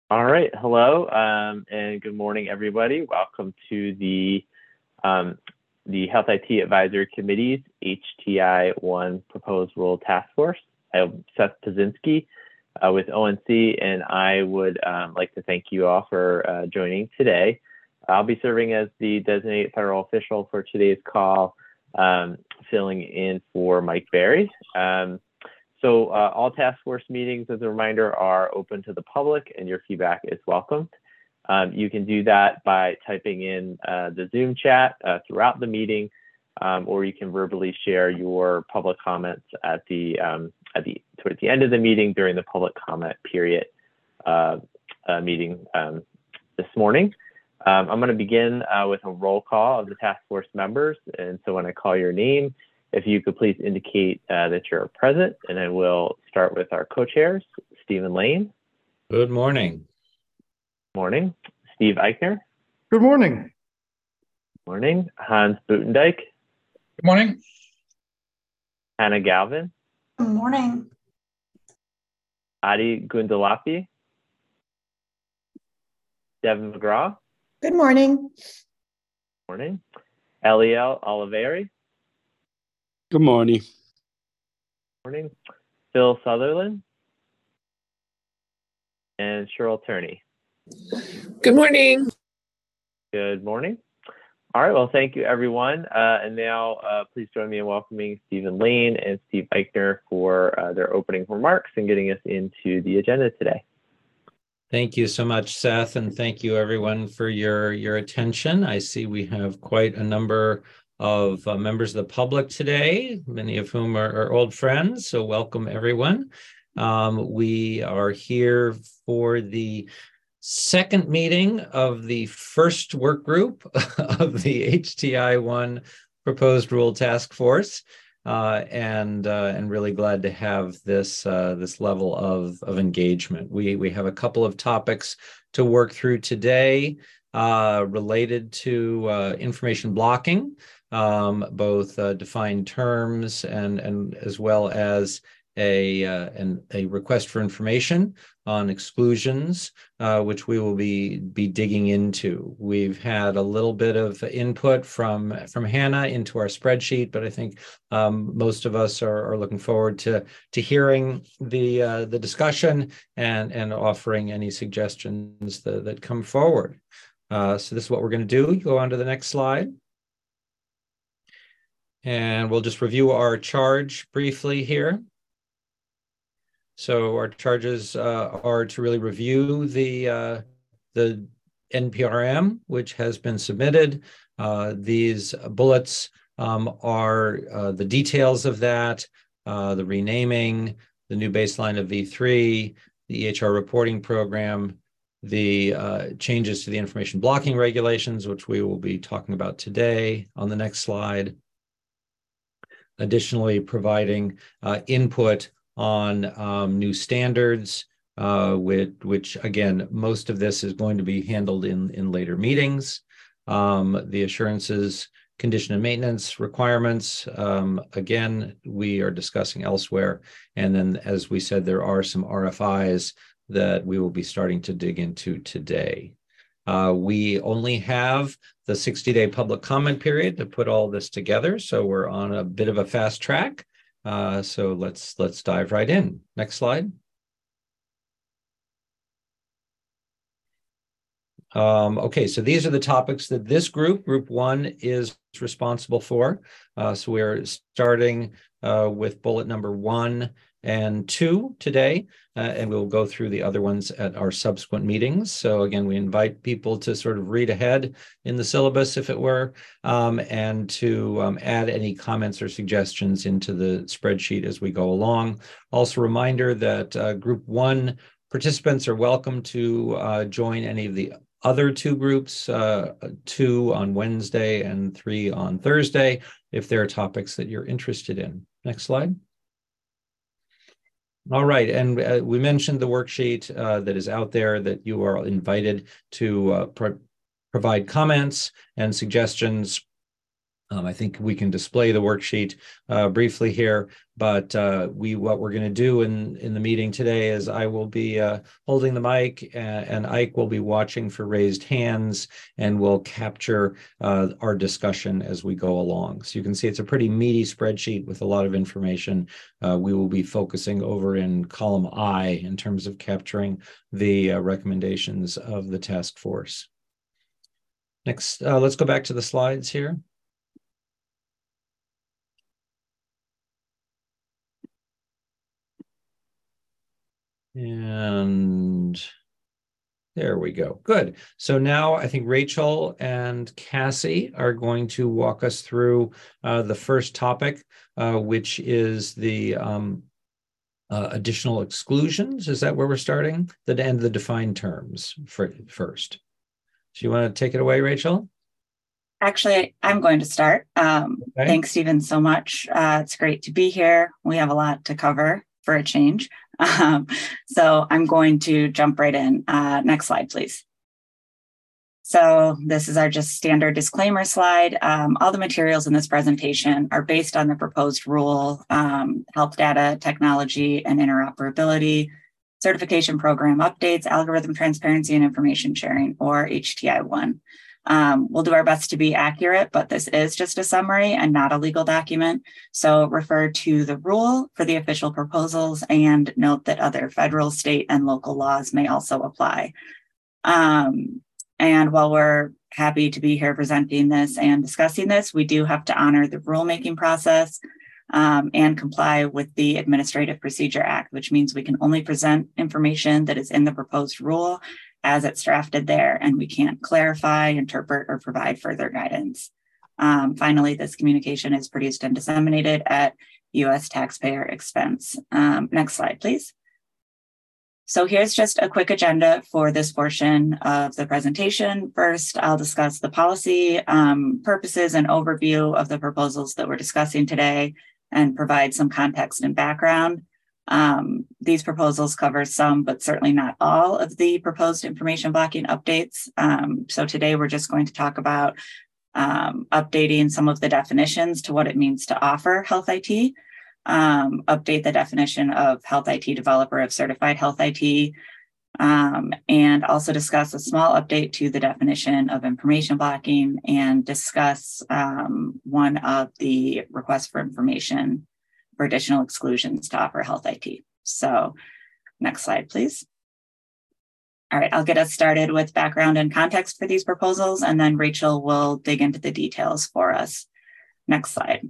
All right, hello, and good morning, everybody. Welcome to the Health IT Advisory Committee's HTI-1 Proposed Rule Task Force. I'm Seth Pazinski with ONC, and I would like to thank you all for joining today. I'll be serving as the designated federal official for today's call, filling in for Mike Berry. So all task force meetings, as a reminder, are open to the public, and your feedback is welcomed. You can do that by typing in the Zoom chat throughout the meeting, or you can verbally share your public comments towards the end of the meeting during the public comment period meeting this morning. I'm going to begin with a roll call of the task force members, and so when I call your name, if you could please indicate that you're present, and I will start with our co-chairs, Stephen Lane. Good morning. Morning. Steve Eichner. Good morning. Morning. Hans Buitendijk. Good morning. Hannah Galvin. Good morning. Adi Gundalapi. Devin McGraw. Good morning. Morning. Eliel Oliveri. Good morning. Morning. Phil Sutherland. And Cheryl Turney. Good morning. Good morning. All right, well, thank you, everyone. And now please join me in welcoming Stephen Lane and Steve Eichner for their opening remarks and getting us into the agenda today. Thank you so much, Seth, and thank you, everyone, for your attention. I see we have quite a number of members of the public today, many of whom are old friends, so welcome, everyone. We are here for the second meeting of the first work group of the HTI-1 Proposed Rule Task Force, and really glad to have this level of engagement. We have a couple of topics to work through today related to information blocking, both defined terms and as well as a request for information on exclusions, which we will be digging into. We've had a little bit of input from Hannah into our spreadsheet, but I think most of us are looking forward to hearing the discussion and offering any suggestions that come forward. So this is what we're going to do. Go on to the next slide. And we'll just review our charge briefly here. So our charges are to really review the NPRM, which has been submitted. These bullets are the details of that, the renaming, the new baseline of V3, the EHR reporting program, the changes to the information blocking regulations, which we will be talking about today on the next slide. Additionally, providing input on new standards, which again, most of this is going to be handled in later meetings. The assurances, condition and maintenance requirements, again, we are discussing elsewhere. And then, as we said, there are some RFIs that we will be starting to dig into today. We only have the 60-day public comment period to put all this together, so we're on a bit of a fast track. So let's dive right in. Next slide. Okay, so these are the topics that this group 1, is responsible for. So we're starting with bullet number 1 and 2 today, and we'll go through the other ones at our subsequent meetings. So again, we invite people to sort of read ahead in the syllabus, if it were, and to add any comments or suggestions into the spreadsheet as we go along. Also, a reminder that group 1 participants are welcome to join any of the other 2 groups, 2 on Wednesday and 3 on Thursday, if there are topics that you're interested in. Next slide. All right, and we mentioned the worksheet that is out there that you are invited to provide comments and suggestions I think we can display the worksheet briefly here, but what we're going to do in the meeting today is I will be holding the mic, and Ike will be watching for raised hands, and we'll capture our discussion as we go along. So you can see it's a pretty meaty spreadsheet with a lot of information. We will be focusing over in column I in terms of capturing the recommendations of the task force. Next, let's go back to the slides here. And there we go. Good. So now I think Rachel and Cassie are going to walk us through the first topic, which is the additional exclusions. Is that where we're starting? The end of the defined terms first. So you want to take it away, Rachel? Actually, I'm going to start. Okay. Thanks, Stephen, so much. It's great to be here. We have a lot to cover for a change. So I'm going to jump right in. Next slide, please. So this is our just standard disclaimer slide. All the materials in this presentation are based on the proposed rule, health data, technology, and interoperability, certification program updates, algorithm transparency, and information sharing, or HTI-1. We'll do our best to be accurate, but this is just a summary and not a legal document. So refer to the rule for the official proposals and note that other federal, state, and local laws may also apply. And while we're happy to be here presenting this and discussing this, we do have to honor the rulemaking process and comply with the Administrative Procedure Act, which means we can only present information that is in the proposed rule as it's drafted there, and we can't clarify, interpret, or provide further guidance. Finally, this communication is produced and disseminated at U.S. taxpayer expense. Next slide, please. So here's just a quick agenda for this portion of the presentation. First, I'll discuss the policy, purposes, and overview of the proposals that we're discussing today and provide some context and background. These proposals cover some, but certainly not all, of the proposed information blocking updates. So today we're just going to talk about updating some of the definitions to what it means to offer health IT, update the definition of health IT developer of certified health IT, and also discuss a small update to the definition of information blocking and discuss one of the requests for information for additional exclusions to offer health IT. So next slide, please. All right, I'll get us started with background and context for these proposals, and then Rachel will dig into the details for us. Next slide.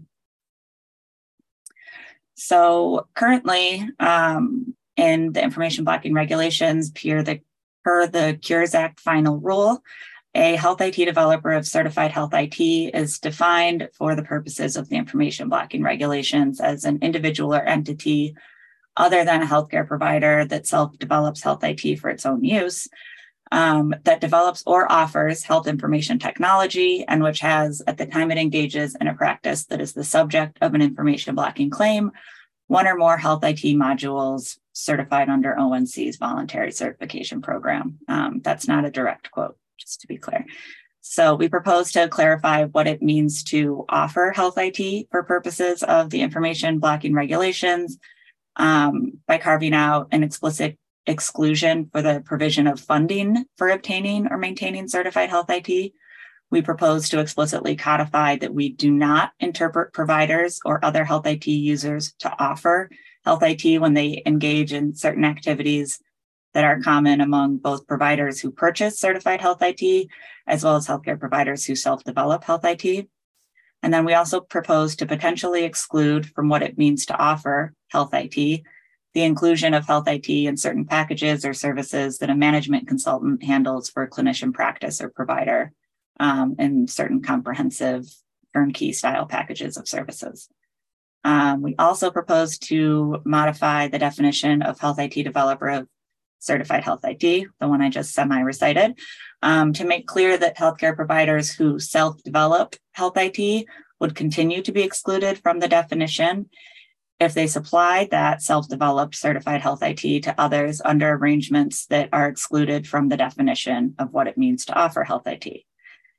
So currently, in the information blocking regulations, per the Cures Act final rule, a health IT developer of certified health IT is defined for the purposes of the information blocking regulations as an individual or entity other than a healthcare provider that self-develops health IT for its own use, that develops or offers health information technology, and which has, at the time it engages in a practice that is the subject of an information blocking claim, one or more health IT modules certified under ONC's voluntary certification program. That's not a direct quote, just to be clear. So we propose to clarify what it means to offer health IT for purposes of the information blocking regulations by carving out an explicit exclusion for the provision of funding for obtaining or maintaining certified health IT. We propose to explicitly codify that we do not interpret providers or other health IT users to offer health IT when they engage in certain activities that are common among both providers who purchase certified health IT, as well as healthcare providers who self-develop health IT. And then we also propose to potentially exclude from what it means to offer health IT, the inclusion of health IT in certain packages or services that a management consultant handles for a clinician practice or provider, and certain comprehensive turnkey style packages of services. We also propose to modify the definition of health IT developer of certified health IT, the one I just semi-recited, to make clear that healthcare providers who self-develop health IT would continue to be excluded from the definition if they supply that self-developed certified health IT to others under arrangements that are excluded from the definition of what it means to offer health IT.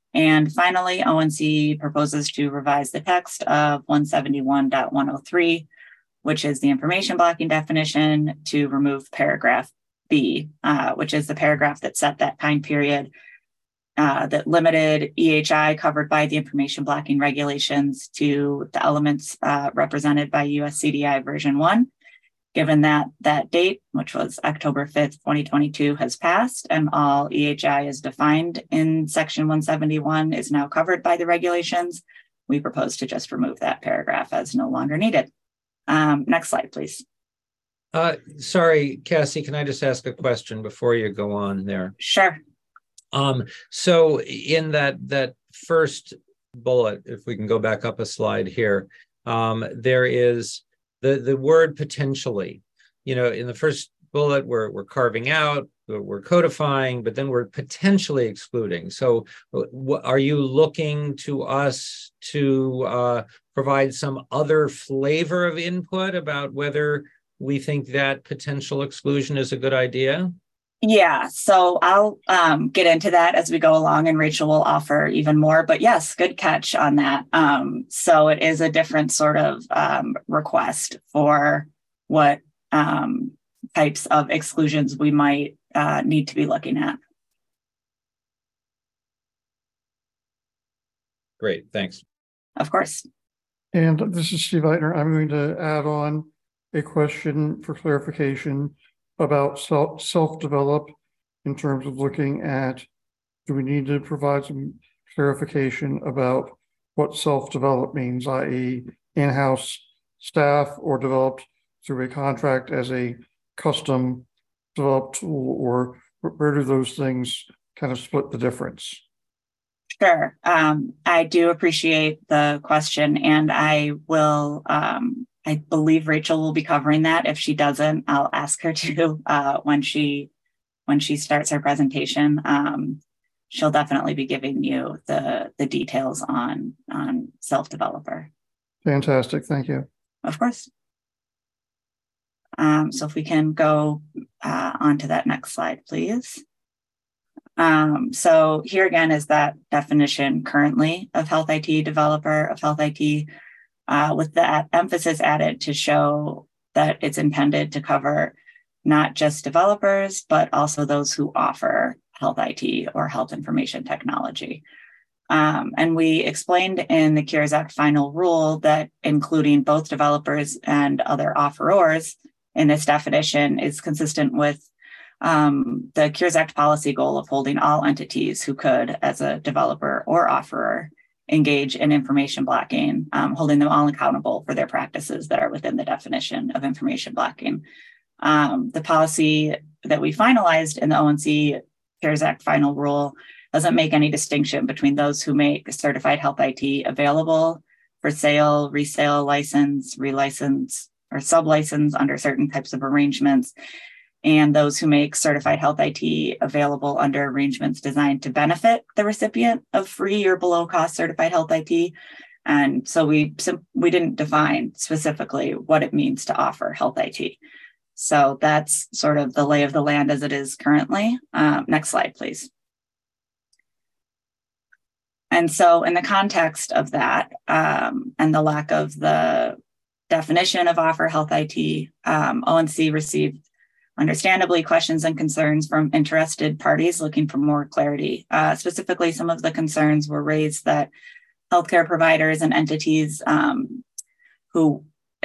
And finally, ONC proposes to revise the text of 171.103, which is the information blocking definition, to remove paragraph B, which is the paragraph that set that time period that limited EHI covered by the information blocking regulations to the elements represented by US CDI version 1. Given that date, which was October 5th, 2022, has passed and all EHI is defined in section 171 is now covered by the regulations, we propose to just remove that paragraph as no longer needed. Next slide, please. Sorry, Cassie, can I just ask a question before you go on there? Sure. So in that first bullet, if we can go back up a slide here, there is the word potentially. You know, in the first bullet, we're carving out, we're codifying, but then we're potentially excluding. So are you looking to us to provide some other flavor of input about whether we think that potential exclusion is a good idea? Yeah, so I'll get into that as we go along, and Rachel will offer even more. But yes, good catch on that. So it is a different sort of request for what types of exclusions we might need to be looking at. Great, thanks. Of course. And this is Steve Eitner. I'm going to add on a question for clarification about self-develop in terms of looking at, do we need to provide some clarification about what self-develop means, i.e. in-house staff or developed through a contract as a custom developed tool, or where do those things kind of split the difference? Sure. I do appreciate the question, and I will I believe Rachel will be covering that. If she doesn't, I'll ask her to when she starts her presentation. She'll definitely be giving you the details on self-developer. Fantastic, thank you. Of course. So if we can go on to that next slide, please. So here again is that definition currently of health IT developer, of health IT, with that emphasis added to show that it's intended to cover not just developers, but also those who offer health IT or health information technology. And we explained in the Cures Act final rule that including both developers and other offerors in this definition is consistent with the Cures Act policy goal of holding all entities who could, as a developer or offerer, engage in information blocking, holding them all accountable for their practices that are within the definition of information blocking. The policy that we finalized in the ONC Cures Act final rule doesn't make any distinction between those who make certified health IT available for sale, resale, license, relicense, or sublicense under certain types of arrangements, and those who make certified health IT available under arrangements designed to benefit the recipient of free or below cost certified health IT. And so we didn't define specifically what it means to offer health IT. So that's sort of the lay of the land as it is currently. Next slide, please. And so in the context of that and the lack of the definition of offer health IT, ONC received understandably questions and concerns from interested parties looking for more clarity. Specifically, some of the concerns were raised that healthcare providers and entities who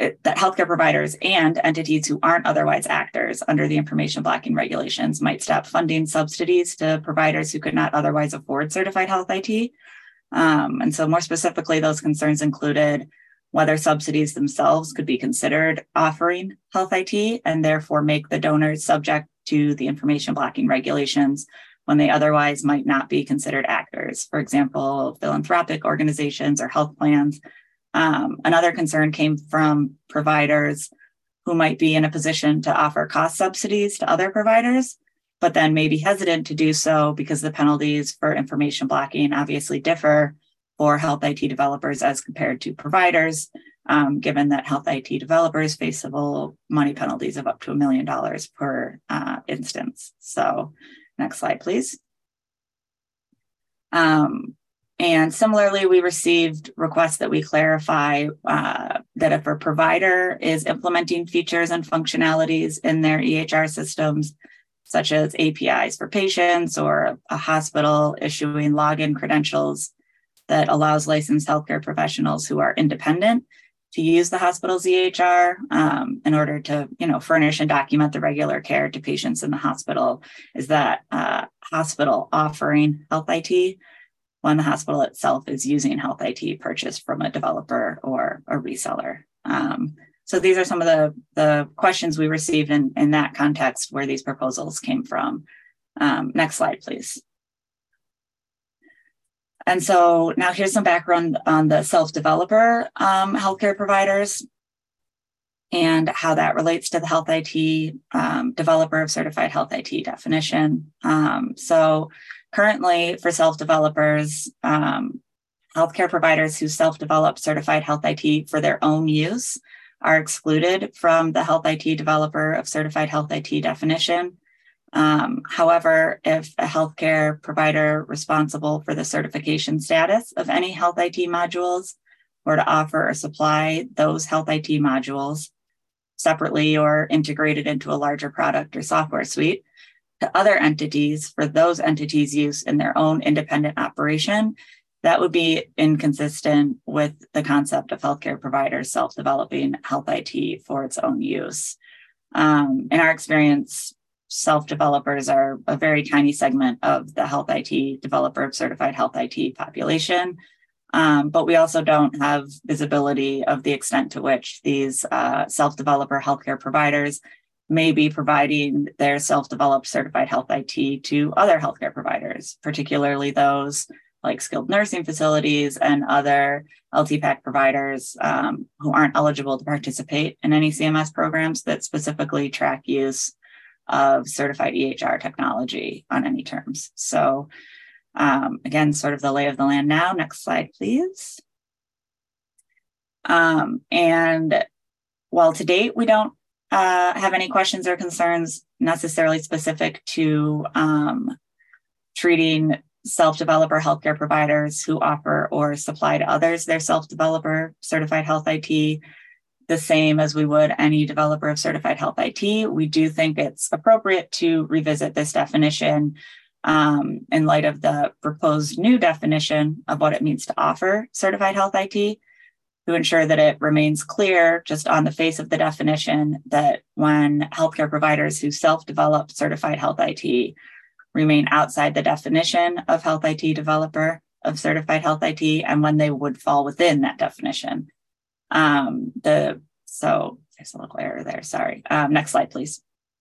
aren't otherwise actors under the information blocking regulations might stop funding subsidies to providers who could not otherwise afford certified health IT. And so more specifically, those concerns included whether subsidies themselves could be considered offering health IT and therefore make the donors subject to the information blocking regulations when they otherwise might not be considered actors, for example, philanthropic organizations or health plans. Another concern came from providers who might be in a position to offer cost subsidies to other providers, but then may be hesitant to do so because the penalties for information blocking obviously differ for health IT developers as compared to providers, given that health IT developers face civil money penalties of up to $1 million per instance. So next slide, please. And similarly, we received requests that we clarify that if a provider is implementing features and functionalities in their EHR systems, such as APIs for patients or a hospital issuing login credentials that allows licensed healthcare professionals who are independent to use the hospital's EHR in order to, furnish and document the regular care to patients in the hospital, is that hospital offering health IT when the hospital itself is using health IT purchased from a developer or a reseller. So these are some of the questions we received in that context where these proposals came from. Next slide, please. And so now here's some background on the self-developer healthcare providers and how that relates to the health IT developer of certified health IT definition. So currently for self-developers, healthcare providers who self-develop certified health IT for their own use are excluded from the health IT developer of certified health IT definition. However, if a healthcare provider responsible for the certification status of any health IT modules were to offer or supply those health IT modules separately or integrated into a larger product or software suite to other entities for those entities' use in their own independent operation, that would be inconsistent with the concept of healthcare providers self-developing health IT for its own use. In our experience, self-developers are a very tiny segment of the health IT developer of certified health IT population, but we also don't have visibility of the extent to which these self-developer healthcare providers may be providing their self-developed certified health IT to other healthcare providers, particularly those like skilled nursing facilities and other LTPAC providers who aren't eligible to participate in any CMS programs that specifically track use of certified EHR technology on any terms. So again, sort of the lay of the land now. Next slide, please. And while to date, we don't have any questions or concerns necessarily specific to treating self-developer healthcare providers who offer or supply to others their self-developer certified health IT the same as we would any developer of certified health IT, we do think it's appropriate to revisit this definition in light of the proposed new definition of what it means to offer certified health IT, to ensure that it remains clear just on the face of the definition that when healthcare providers who self-develop certified health IT remain outside the definition of health IT developer of certified health IT, and when they would fall within that definition. So there's a little error there, sorry. Next slide, please.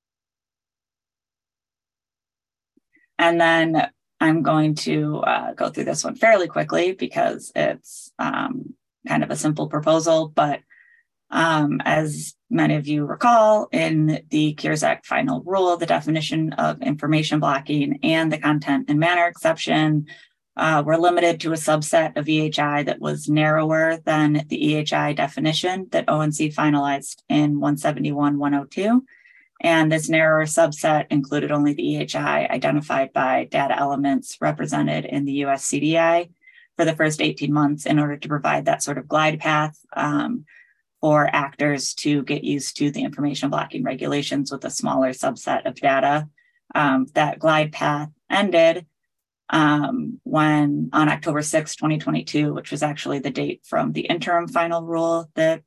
And then I'm going to go through this one fairly quickly because it's kind of a simple proposal, but as many of you recall, in the Cures Act final rule, the definition of information blocking and the content and manner exception were limited to a subset of EHI that was narrower than the EHI definition that ONC finalized in 171-102. And this narrower subset included only the EHI identified by data elements represented in the US CDI for the first 18 months in order to provide that sort of glide path for actors to get used to the information blocking regulations with a smaller subset of data. That glide path ended when on October 6, 2022, which was actually the date from the interim final rule that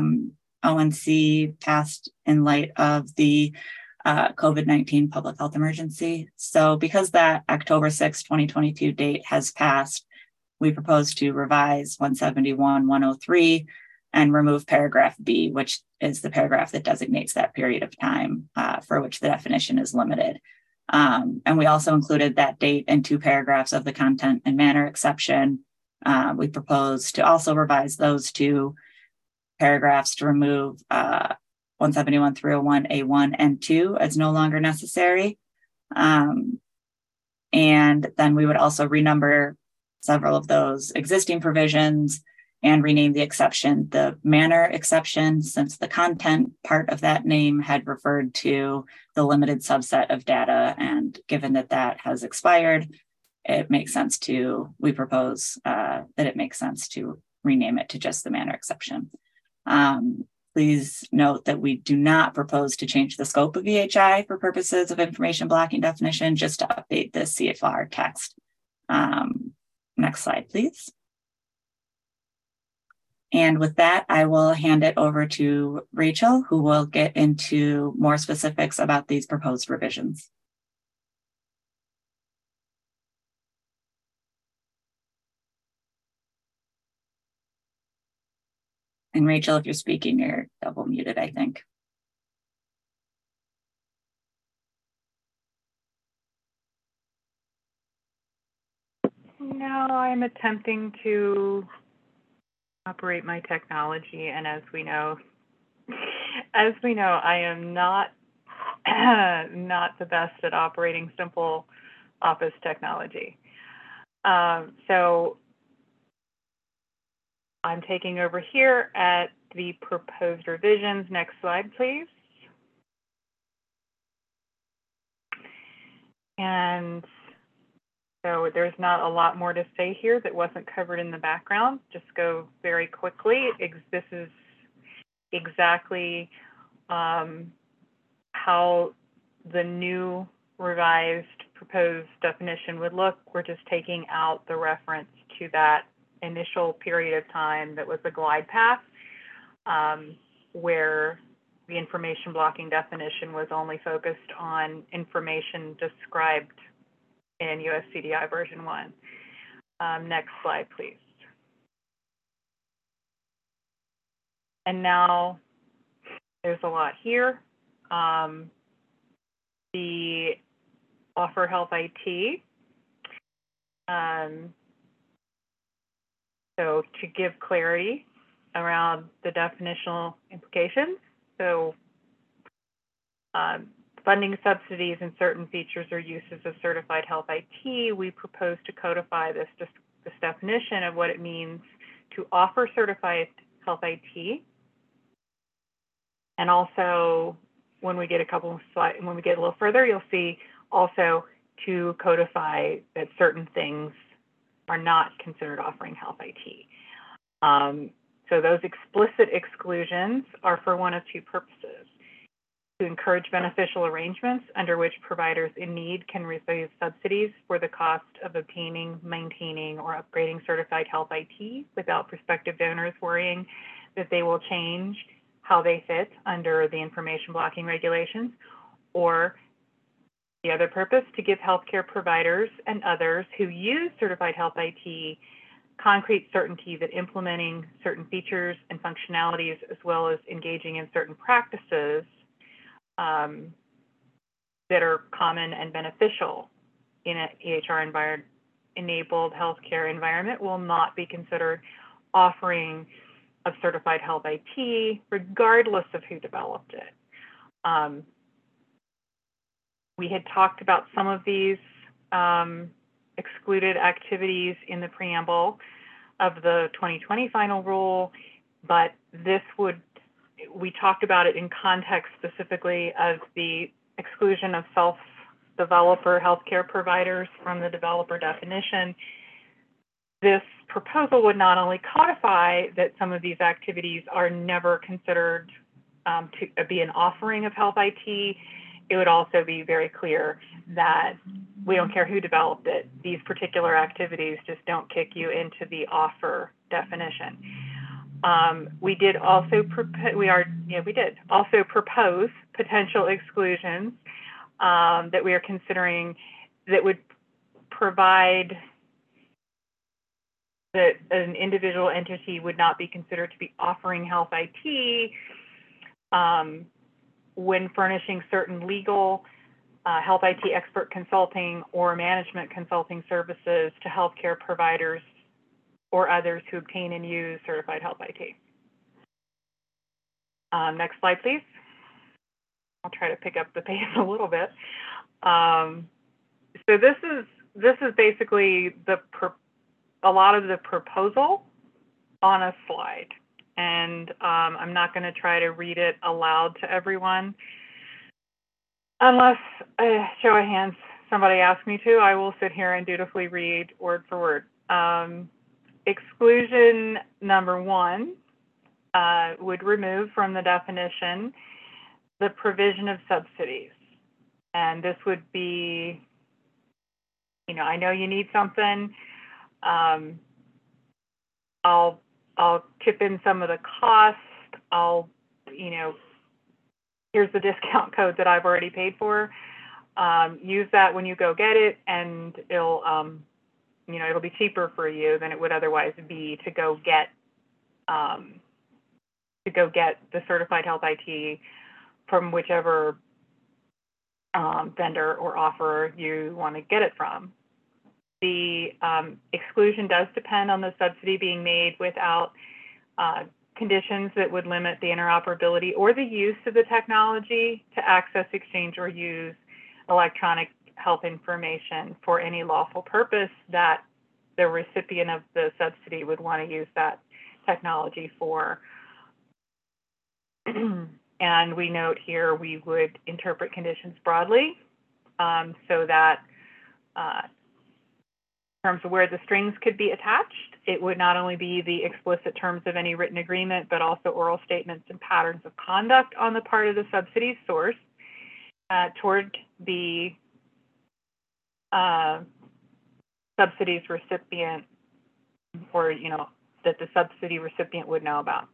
ONC passed in light of the COVID-19 public health emergency. So because that October 6, 2022 date has passed, we propose to revise 171-103 and remove paragraph B, which is the paragraph that designates that period of time for which the definition is limited. And we also included that date in 2 paragraphs of the content and manner exception. We propose to also revise those 2 paragraphs to remove 171-301A1 and 2 as no longer necessary. And then we would also renumber several of those existing provisions and rename the exception the manner exception, since the content part of that name had referred to the limited subset of data. And given that that has expired, we propose that it makes sense to rename it to just the manner exception. Please note that we do not propose to change the scope of EHI for purposes of information blocking definition, just to update the CFR text. Next slide, please. And with that, I will hand it over to Rachel, who will get into more specifics about these proposed revisions. And Rachel, if you're speaking, you're double muted, I think. No, I'm attempting to operate my technology, and as we know, I am not the best at operating simple office technology. So I'm taking over here at the proposed revisions. Next slide, please. And so there's not a lot more to say here that wasn't covered in the background. Just go very quickly. This is exactly how the new revised proposed definition would look. We're just taking out the reference to that initial period of time that was a glide path, where the information blocking definition was only focused on information described in USCDI version 1. Next slide, please. And now there's a lot here. The offer health IT. So to give clarity around the definitional implications. So funding subsidies and certain features or uses of certified health IT, we propose to codify this definition of what it means to offer certified health IT. And also, when we get a little further, you'll see also to codify that certain things are not considered offering health IT. So those explicit exclusions are for one of two purposes: to encourage beneficial arrangements under which providers in need can receive subsidies for the cost of obtaining, maintaining, or upgrading certified health IT without prospective donors worrying that they will change how they fit under the information blocking regulations, or the other purpose, to give healthcare providers and others who use certified health IT concrete certainty that implementing certain features and functionalities, as well as engaging in certain practices that are common and beneficial in an EHR enabled healthcare environment, will not be considered offering of certified health IT, regardless of who developed it. We had talked about some of these excluded activities in the preamble of the 2020 final rule, but we talked about it in context specifically of the exclusion of self-developer healthcare providers from the developer definition. This proposal would not only codify that some of these activities are never considered to be an offering of health IT, it would also be very clear that we don't care who developed it. These particular activities just don't kick you into the offer definition. We did also propose potential exclusions that we are considering that would provide that an individual entity would not be considered to be offering health IT when furnishing certain legal, health IT expert consulting or management consulting services to healthcare providers or others who obtain and use certified health IT. Next slide, please. I'll try to pick up the pace a little bit. So this is basically a lot of the proposal on a slide. And I'm not going to try to read it aloud to everyone, unless show of hands, somebody asks me to, I will sit here and dutifully read word for word. Exclusion number 1 would remove from the definition the provision of subsidies. And this would be, I know you need something. I'll chip in some of the cost. Here's the discount code that I've already paid for. Use that when you go get it, and it'll be cheaper for you than it would otherwise be to go get the certified health IT from whichever vendor or offerer you want to get it from. The exclusion does depend on the subsidy being made without conditions that would limit the interoperability or the use of the technology to access, exchange, or use electronic health information for any lawful purpose that the recipient of the subsidy would want to use that technology for. And we note here we would interpret conditions broadly so that in terms of where the strings could be attached, it would not only be the explicit terms of any written agreement, but also oral statements and patterns of conduct on the part of the subsidy source toward the subsidies recipient, or that the subsidy recipient would know about.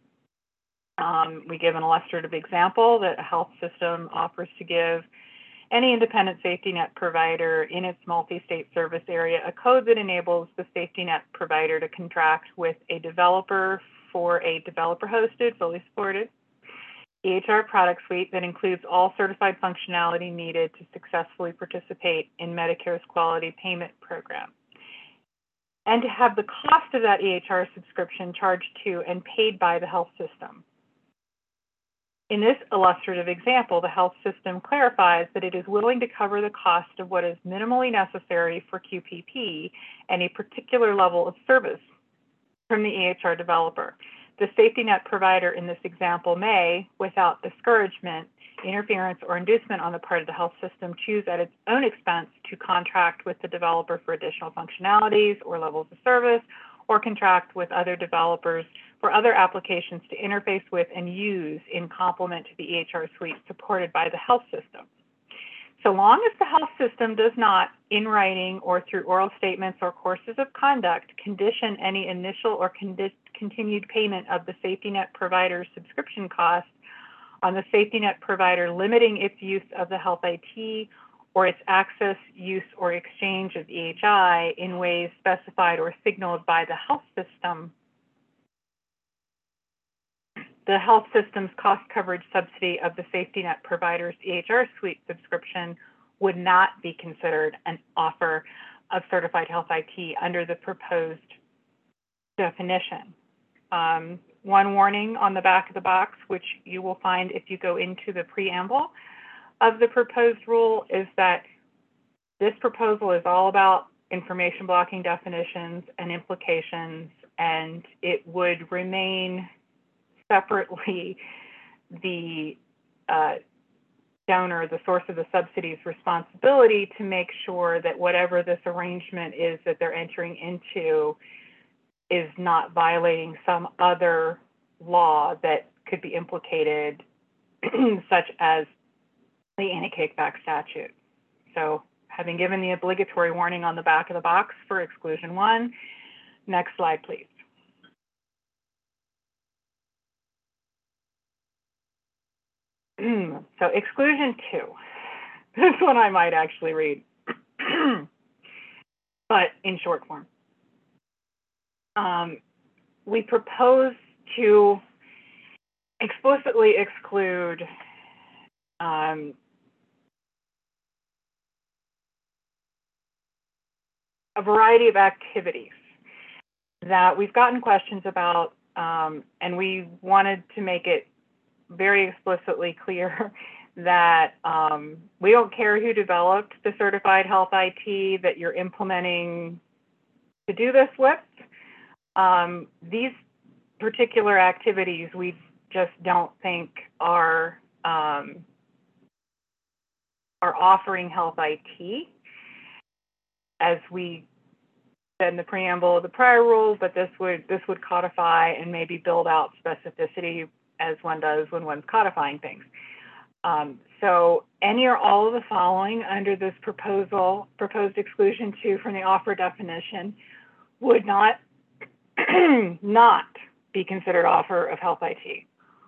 We give an illustrative example that a health system offers to give any independent safety net provider in its multi-state service area a code that enables the safety net provider to contract with a developer for a developer-hosted, fully supported EHR product suite that includes all certified functionality needed to successfully participate in Medicare's quality payment program, and to have the cost of that EHR subscription charged to and paid by the health system. In this illustrative example, the health system clarifies that it is willing to cover the cost of what is minimally necessary for QPP and a particular level of service from the EHR developer. The safety net provider in this example may, without discouragement, interference, or inducement on the part of the health system, choose at its own expense to contract with the developer for additional functionalities or levels of service, or contract with other developers for other applications to interface with and use in complement to the EHR suite supported by the health system. So long as the health system does not, in writing or through oral statements or courses of conduct, condition any initial or continued payment of the safety net provider's subscription cost on the safety net provider limiting its use of the health IT or its access, use, or exchange of EHI in ways specified or signaled by the health system, the health system's cost coverage subsidy of the safety net provider's EHR suite subscription would not be considered an offer of certified health IT under the proposed definition. One warning on the back of the box, which you will find if you go into the preamble of the proposed rule, is that this proposal is all about information blocking definitions and implications, and it would remain separately the donor, the source of the subsidy's responsibility to make sure that whatever this arrangement is that they're entering into is not violating some other law that could be implicated, such as the anti-kickback statute. So having given the obligatory warning on the back of the box for exclusion 1, next slide, please. So exclusion 2, this one I might actually read, but in short form. We propose to explicitly exclude a variety of activities that we've gotten questions about, and we wanted to make it very explicitly clear that we don't care who developed the certified health IT that you're implementing to do this with. These particular activities we just don't think are are offering health IT. As we said in the preamble of the prior rule, but this would codify and maybe build out specificity as one does when one's codifying things. So any or all of the following under this proposed exclusion 2 from the offer definition would not not be considered offer of health IT.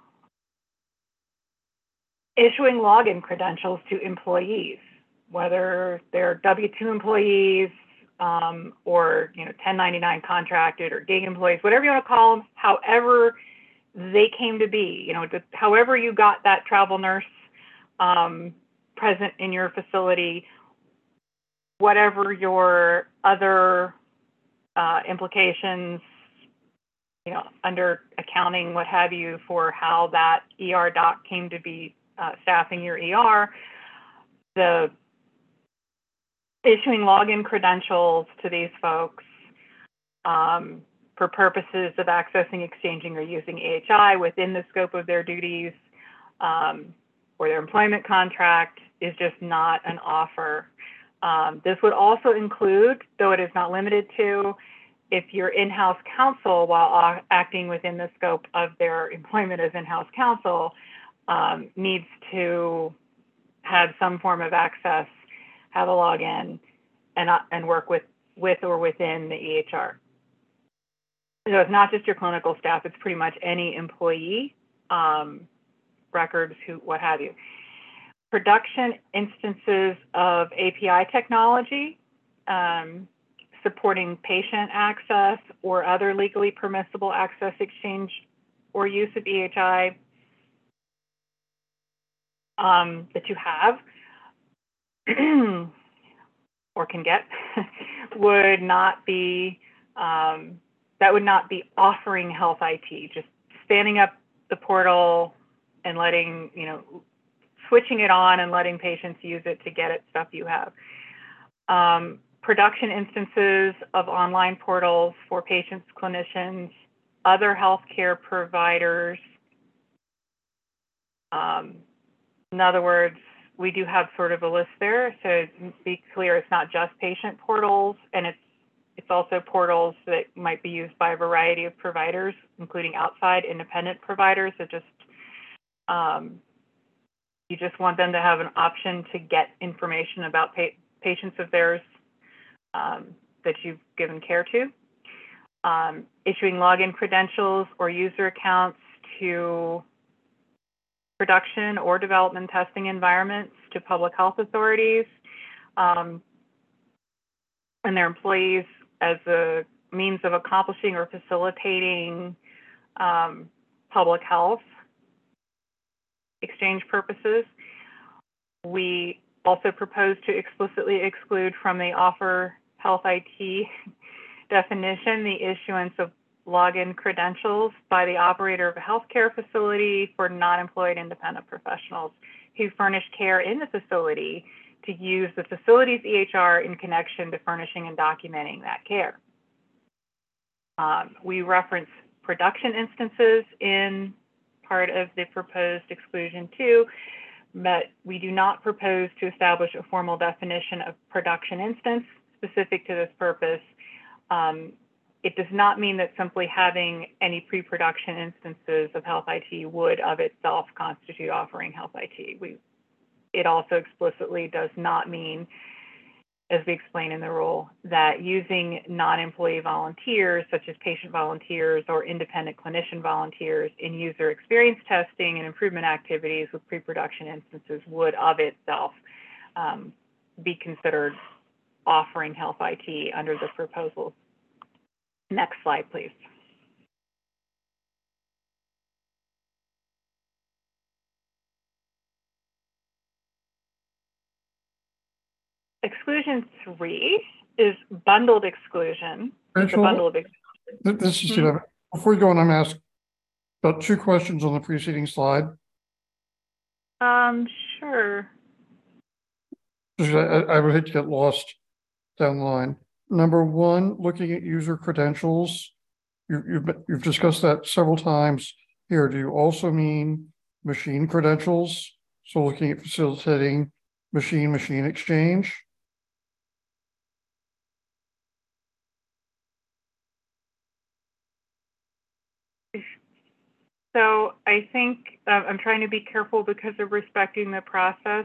Issuing login credentials to employees, whether they're W-2 employees or 1099 contracted or gig employees, whatever you want to call them, however they came to be, however you got that travel nurse present in your facility, whatever your other implications, under accounting, what have you, for how that ER doc came to be staffing your ER, the issuing login credentials to these folks for purposes of accessing, exchanging, or using AHI within the scope of their duties or their employment contract is just not an offer. This would also include, though it is not limited to, if your in-house counsel, while acting within the scope of their employment as in-house counsel, needs to have some form of access, have a login, and work with or within the EHR. So it's not just your clinical staff, it's pretty much any employee, records, what have you. Production instances of API technology, supporting patient access or other legally permissible access, exchange, or use of EHI that you have or can get would not be, that would not be offering health IT, just standing up the portal and letting, switching it on and letting patients use it to get at stuff you have. Production instances of online portals for patients, clinicians, other healthcare providers. In other words, we do have sort of a list there. So to be clear, it's not just patient portals, and it's also portals that might be used by a variety of providers, including outside independent providers that just, you just want them to have an option to get information about patients of theirs that you've given care to. Issuing login credentials or user accounts to production or development testing environments to public health authorities and their employees as a means of accomplishing or facilitating public health exchange purposes. We also propose to explicitly exclude from the offer health IT definition the issuance of login credentials by the operator of a healthcare facility for non-employed independent professionals who furnish care in the facility to use the facility's EHR in connection to furnishing and documenting that care. We reference production instances in part of the proposed exclusion 2, but we do not propose to establish a formal definition of production instance specific to this purpose. It does not mean that simply having any pre-production instances of health IT would of itself constitute offering health IT. It also explicitly does not mean, as we explain in the rule, that using non-employee volunteers, such as patient volunteers or independent clinician volunteers in user experience testing and improvement activities with pre-production instances would of itself be considered offering health IT under the proposal. Next slide, please. Exclusion 3 is bundled exclusion. Rachel, bundle of this is Steve. Before you go on, I'm asked about 2 questions on the preceding slide. Sure. I would hate to get lost down the line. Number 1, looking at user credentials. You've discussed that several times here. Do you also mean machine credentials? So looking at facilitating machine-machine exchange? So I think I'm trying to be careful because of respecting the process.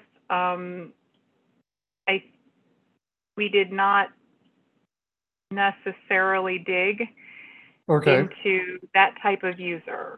We did not necessarily dig into that type of user.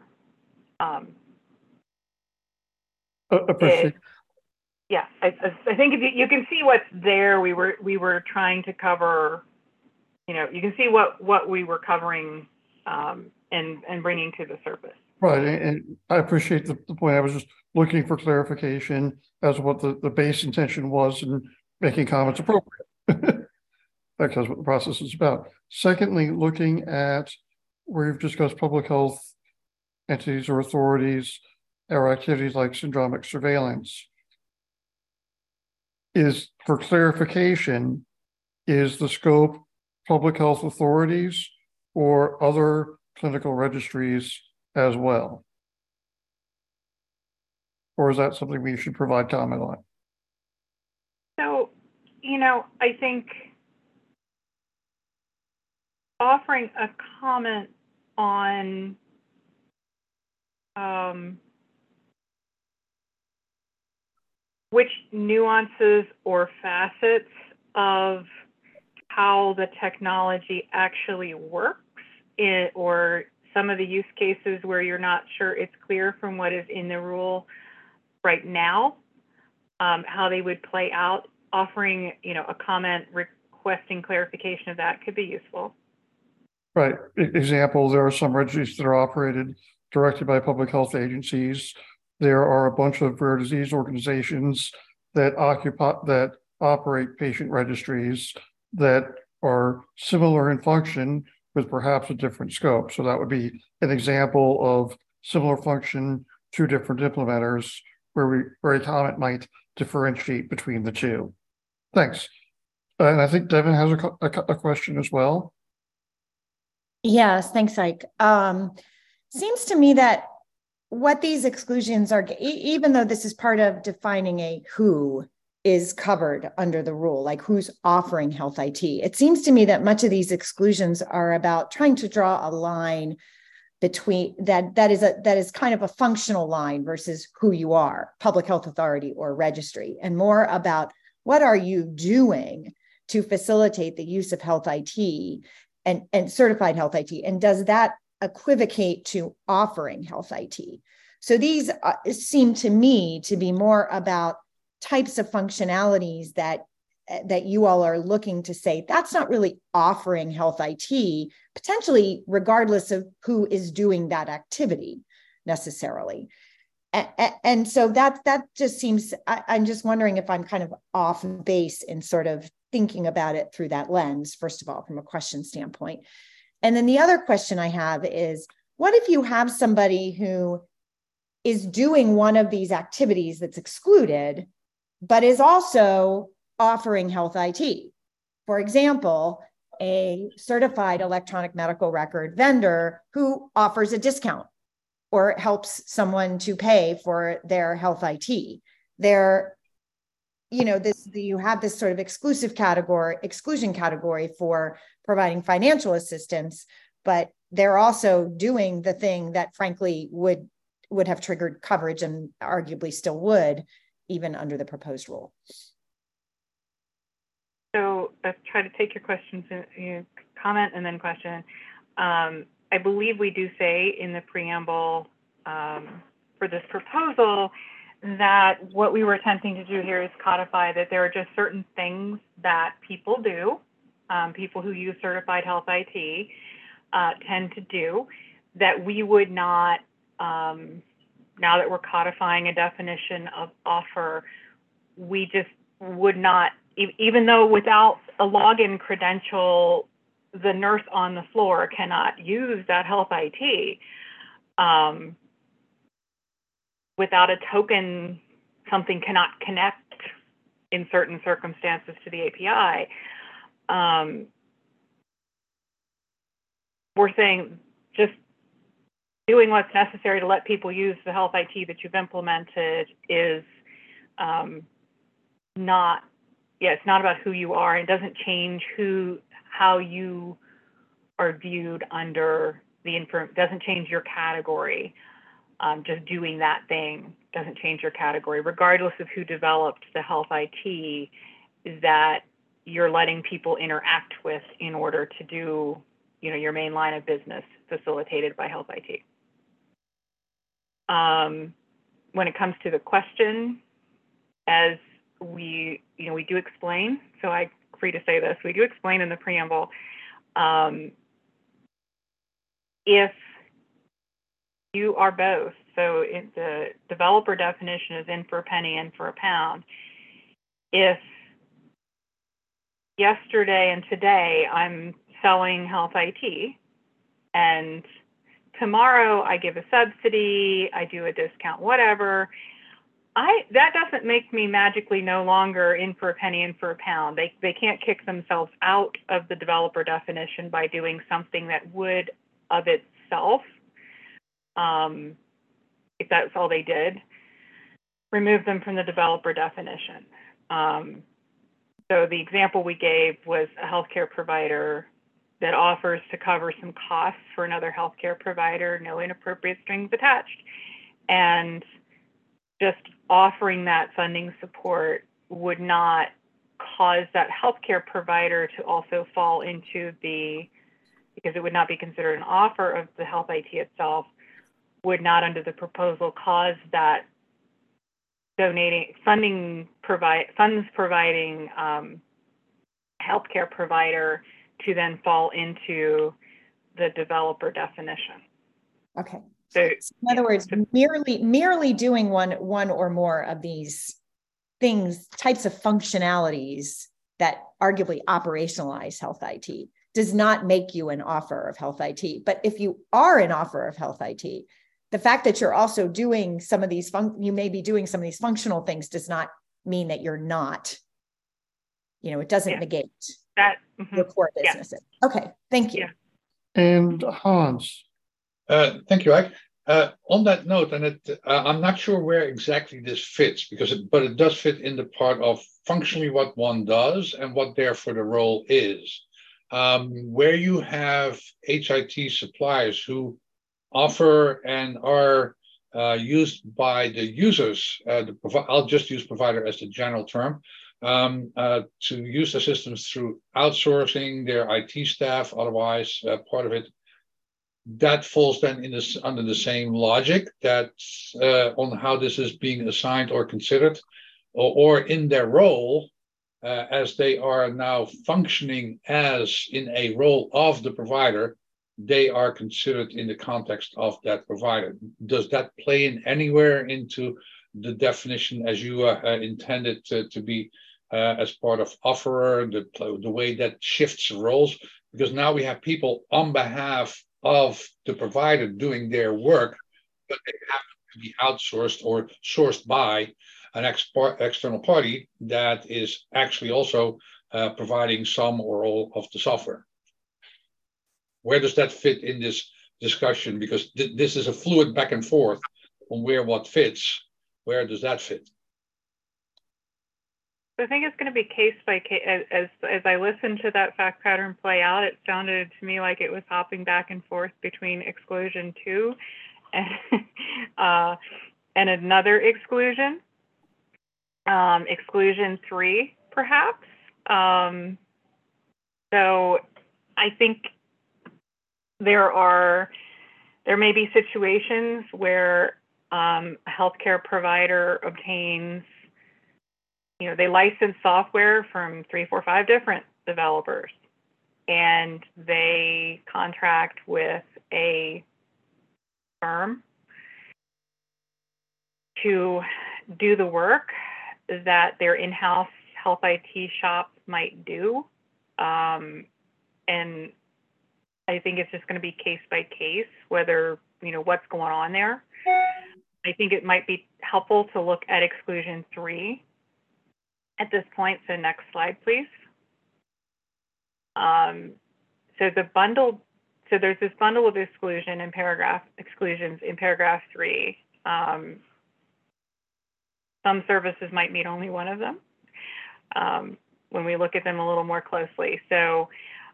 Appreciate. Yeah, I think if you can see what's there. We were trying to cover. You can see what we were covering and bringing to the surface. Right, and I appreciate the point. I was just looking for clarification as to what the base intention was and making comments appropriate. That's what the process is about. Secondly, looking at where you've discussed public health entities or authorities or activities like syndromic surveillance. Is, for clarification, is the scope public health authorities or other clinical registries as well? Or is that something we should provide comment on? So, I think offering a comment on which nuances or facets of how the technology actually works, or some of the use cases where you're not sure it's clear from what is in the rule right now, how they would play out. Offering, a comment requesting clarification of that could be useful. Right. Example, there are some registries that are operated directly by public health agencies. There are a bunch of rare disease organizations that operate patient registries that are similar in function with perhaps a different scope. So that would be an example of similar function, two different implementers where a comment might differentiate between the two. Thanks. And I think Devin has a question as well. Yes, thanks, Ike. Seems to me that what these exclusions are, even though this is part of defining who is covered under the rule, like who's offering health IT, it seems to me that much of these exclusions are about trying to draw a line between that is kind of a functional line versus who you are, public health authority or registry, and more about what are you doing to facilitate the use of health IT and certified health IT, and does that equivocate to offering health IT? So these seem to me to be more about types of functionalities that you all are looking to say, that's not really offering health IT, potentially regardless of who is doing that activity necessarily. And so that just seems, I'm just wondering if I'm kind of off base in sort of thinking about it through that lens, first of all, from a question standpoint. And then the other question I have is, what if you have somebody who is doing one of these activities that's excluded, but is also offering health IT? For example, a certified electronic medical record vendor who offers a discount or helps someone to pay for their health IT. You have this sort of exclusion category for providing financial assistance, but they're also doing the thing that frankly would have triggered coverage and arguably still would, even under the proposed rule. So let's try to take your questions, comment and then question. I believe we do say in the preamble for this proposal that what we were attempting to do here is codify that there are just certain things that people do, people who use certified health IT tend to do, that we would not, now that we're codifying a definition of offer, we just would not, even though without a login credential, the nurse on the floor cannot use that health IT. Without a token, something cannot connect in certain circumstances to the API. We're saying just doing what's necessary to let people use the health IT that you've implemented is not, yeah, it's not about who you are. It doesn't change how you are viewed under the doesn't change your category. Just doing that thing doesn't change your category, regardless of who developed the health IT that you're letting people interact with in order to do, your main line of business facilitated by health IT. When it comes to the question, as we do explain, so I'm free to say this, we do explain in the preamble, if you are both, so the developer definition is in for a penny, in for a pound. If yesterday and today I'm selling health IT, and tomorrow I give a subsidy, I do a discount, whatever, that doesn't make me magically no longer in for a penny, in for a pound. They can't kick themselves out of the developer definition by doing something that would of itself, if that's all they did, remove them from the developer definition. So the example we gave was a healthcare provider that offers to cover some costs for another healthcare provider, no inappropriate strings attached. And just offering that funding support would not cause that healthcare provider to also fall into because it would not be considered an offer of the health IT itself, would not under the proposal cause that funds providing healthcare provider to then fall into the developer definition. Okay. So in other words, merely doing one or more of these types of functionalities that arguably operationalize health IT does not make you an offer of health IT. But if you are an offer of health IT, the fact that you're also doing some of these, you may be doing some of these functional things does not mean that you're not, it doesn't negate that your core businesses. Yeah. Okay, thank you. Yeah. And Hans. Thank you, Ike. On that note, and I'm not sure where exactly this fits, but it does fit in the part of functionally what one does and what therefore the role is. Where you have HIT suppliers who offer and are used by the users, I'll just use provider as the general term, to use the systems through outsourcing their IT staff, otherwise part of it, that falls then under the same logic that on how this is being assigned or considered, or in their role, as they are now functioning as in a role of the provider, they are considered in the context of that provider. Does that play in anywhere into the definition as you intended to be as part of offerer, the way that shifts roles? Because now we have people on behalf of the provider doing their work, but they have to be outsourced or sourced by an external party that is actually also providing some or all of the software. Where does that fit in this discussion? Because this is a fluid back and forth on where what fits. Where does that fit? I think it's going to be case by case. As I listened to that fact pattern play out, it sounded to me like it was hopping back and forth between exclusion 2 and another exclusion, exclusion 3, perhaps. So I think there may be situations where a healthcare provider obtains, they license software from 3, 4, 5 different developers, and they contract with a firm to do the work that their in-house health IT shop might do. And I think it's just going to be case by case, whether, what's going on there. I think it might be helpful to look at exclusion 3 at this point. So next slide, please. So there's this bundle of exclusions in paragraph 3. Some services might meet only one of them. when we look at them a little more closely. So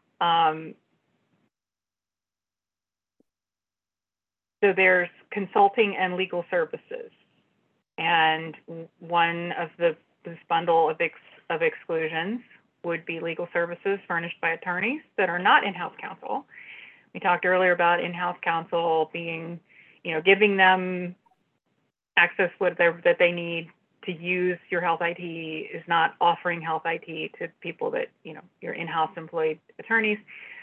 there's consulting and legal services. And one of this bundle of exclusions would be legal services furnished by attorneys that are not in-house counsel. We talked earlier about in-house counsel being, giving them access that they need to use your health IT is not offering health IT to people that, your in-house employed attorneys.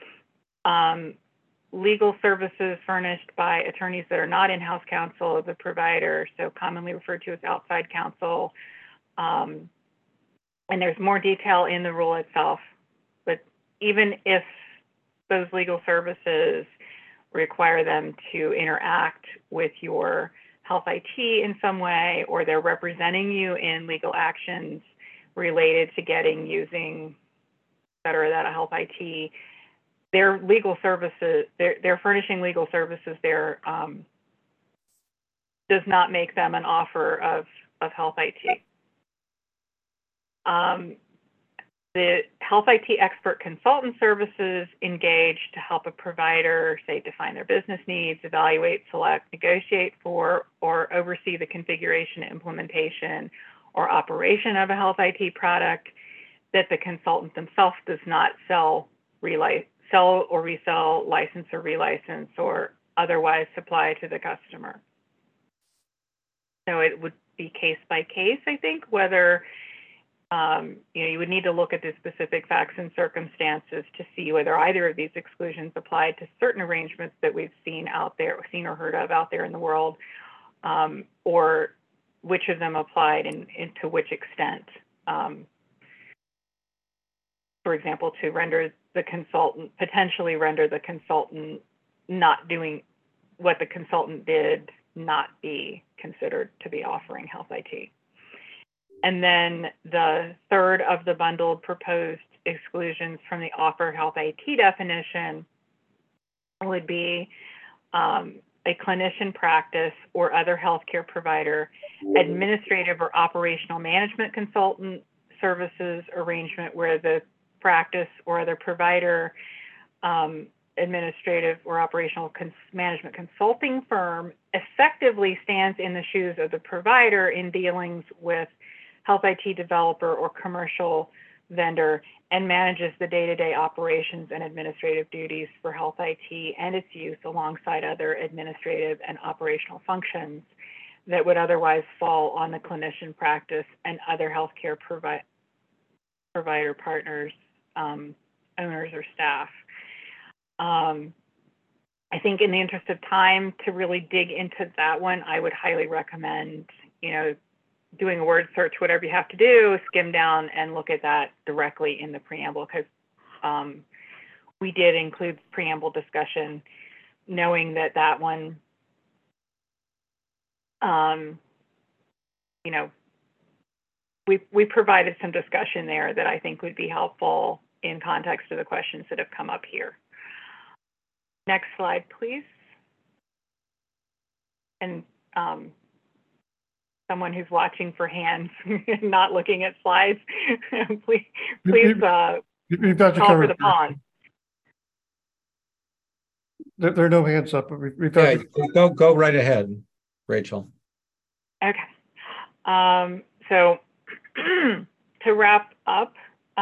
Legal services furnished by attorneys that are not in-house counsel of the provider, so commonly referred to as outside counsel. And there's more detail in the rule itself, but even if those legal services require them to interact with your health IT in some way, or they're representing you in legal actions related to getting, using, et cetera, that health IT, their legal services, they're furnishing legal services there does not make them an offer of health IT. The health IT expert consultant services engage to help a provider, say, define their business needs, evaluate, select, negotiate for, or oversee the configuration, implementation, or operation of a health IT product that the consultant themselves does not sell or resell, license or relicense, or otherwise supply to the customer. So it would be case by case, I think, whether you would need to look at the specific facts and circumstances to see whether either of these exclusions apply to certain arrangements that we've seen out there, seen or heard of out there in the world, or which of them applied and to which extent. For example, to render the consultant, potentially render the consultant not doing what the consultant did, not be considered to be offering health IT. And then the third of the bundled proposed exclusions from the offer health IT definition would be a clinician practice or other healthcare provider, administrative or operational management consultant services arrangement where the practice or other provider, administrative or operational management consulting firm effectively stands in the shoes of the provider in dealings with health IT developer or commercial vendor and manages the day-to-day operations and administrative duties for health IT and its use alongside other administrative and operational functions that would otherwise fall on the clinician practice and other healthcare provider partners, owners or staff. I think in the interest of time to really dig into that one, I would highly recommend, doing a word search, whatever you have to do, skim down and look at that directly in the preamble, because we did include preamble discussion, knowing that one, we provided some discussion there that I think would be helpful in context of the questions that have come up here. Next slide, please. And someone who's watching for hands, not looking at slides, please We've got you call covered. for the pause. There are no hands up, but we've got Go right ahead, Rachel. Okay. So to wrap up,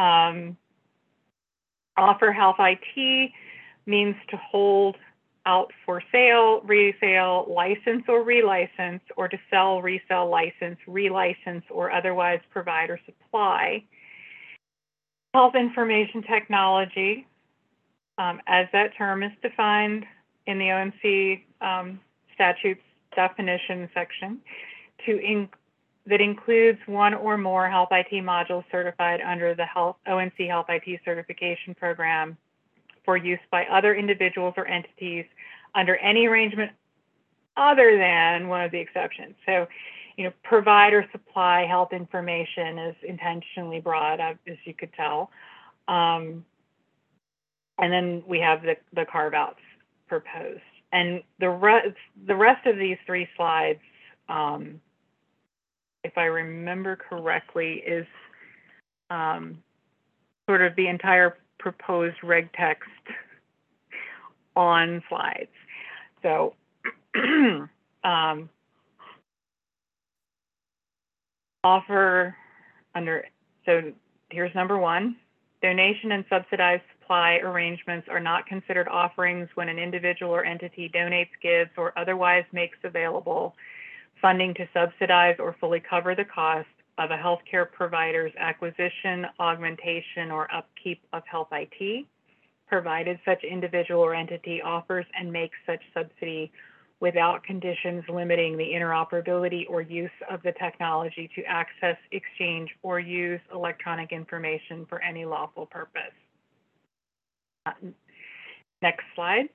offer health IT means to hold out for sale, resale, license or relicense, or to sell, resell, license, relicense, or otherwise provide or supply health information technology, as that term is defined in the OMC statutes definition section, that includes one or more health IT modules certified under the ONC Health IT certification program for use by other individuals or entities under any arrangement other than one of the exceptions. So, provide or supply health information is intentionally broad, as you could tell. And then we have the carve-outs proposed. And the rest of these three slides, if I remember correctly, is sort of the entire proposed reg text on slides. So offer under, so here's number one. Donation and subsidized supply arrangements are not considered offerings when an individual or entity donates, gives, or otherwise makes available funding to subsidize or fully cover the cost of a healthcare provider's acquisition, augmentation, or upkeep of health IT, provided such individual or entity offers and makes such subsidy without conditions limiting the interoperability or use of the technology to access, exchange, or use electronic information for any lawful purpose. Next slide.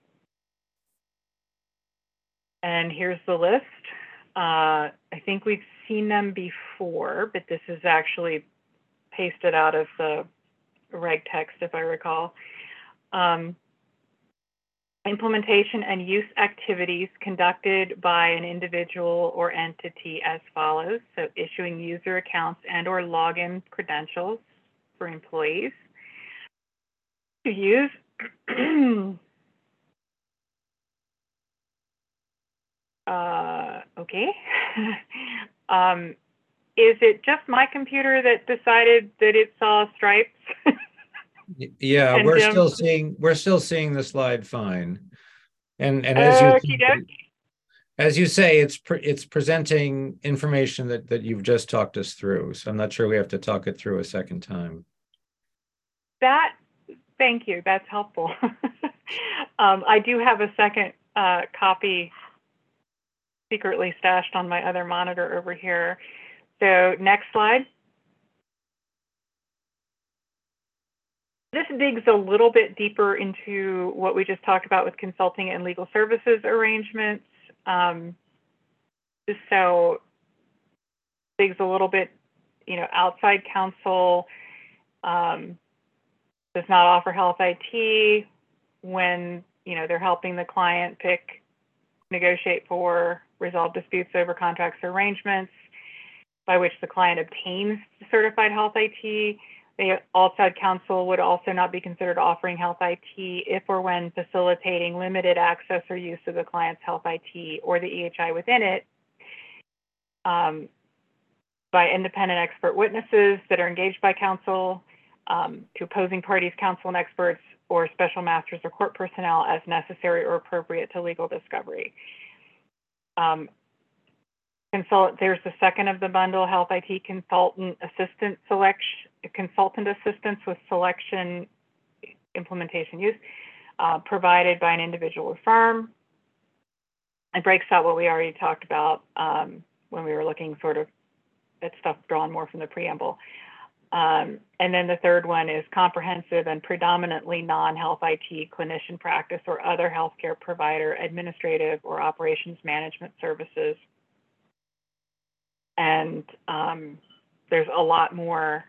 And here's the list. I think we've seen them before, but this is actually pasted out of the reg text, if I recall. Implementation and use activities conducted by an individual or entity as follows. So issuing user accounts and or login credentials for employees to use okay. Is it just my computer that decided that it saw stripes? Yeah, And, we're still seeing the slide fine. And as you say, it's presenting information that you've just talked us through. So I'm not sure we have to talk it through a second time. Thank you. That's helpful. I do have a second copy secretly stashed on my other monitor over here. So next slide. This digs a little bit deeper into what we just talked about with consulting and legal services arrangements. So digs a little bit, outside counsel does not offer health IT when, they're helping the client pick, negotiate for, resolve disputes over contracts or arrangements by which the client obtains certified health IT. The outside counsel would also not be considered offering health IT if or when facilitating limited access or use of the client's health IT or the EHI within it by independent expert witnesses that are engaged by counsel, to opposing parties, counsel and experts, or special masters or court personnel as necessary or appropriate to legal discovery. There's the second of the bundle, health IT consultant assistance consultant assistance with selection, implementation, use, provided by an individual or firm. It breaks out what we already talked about when we were looking sort of at stuff drawn more from the preamble. And then the third one is comprehensive and predominantly non-health IT clinician practice or other healthcare provider administrative or operations management services. And there's a lot more.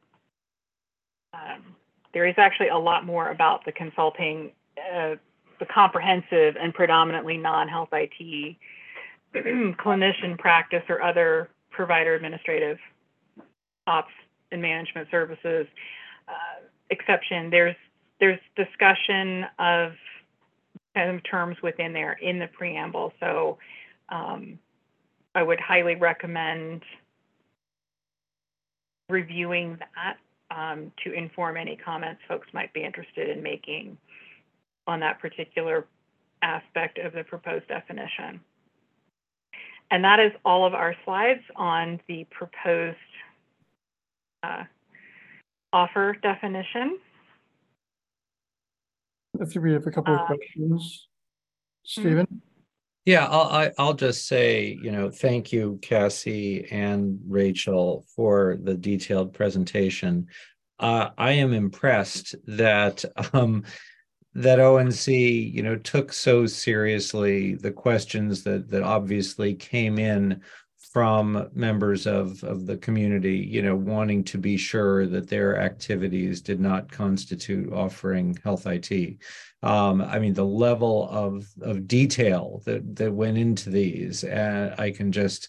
There is actually a lot more about the consulting, the comprehensive and predominantly non-health IT clinician practice or other provider administrative ops and management services exception. There's discussion of kind of terms within there in the preamble. So I would highly recommend reviewing that to inform any comments folks might be interested in making on that particular aspect of the proposed definition. And that is all of our slides on the proposed offer definition. I think we have a couple of questions. Stephen? Yeah, I'll just say, thank you, Cassie and Rachel, for the detailed presentation. I am impressed that that ONC, took so seriously the questions that obviously came in from members of the community, wanting to be sure that their activities did not constitute offering health IT. I mean, the level of detail that went into these, I can just,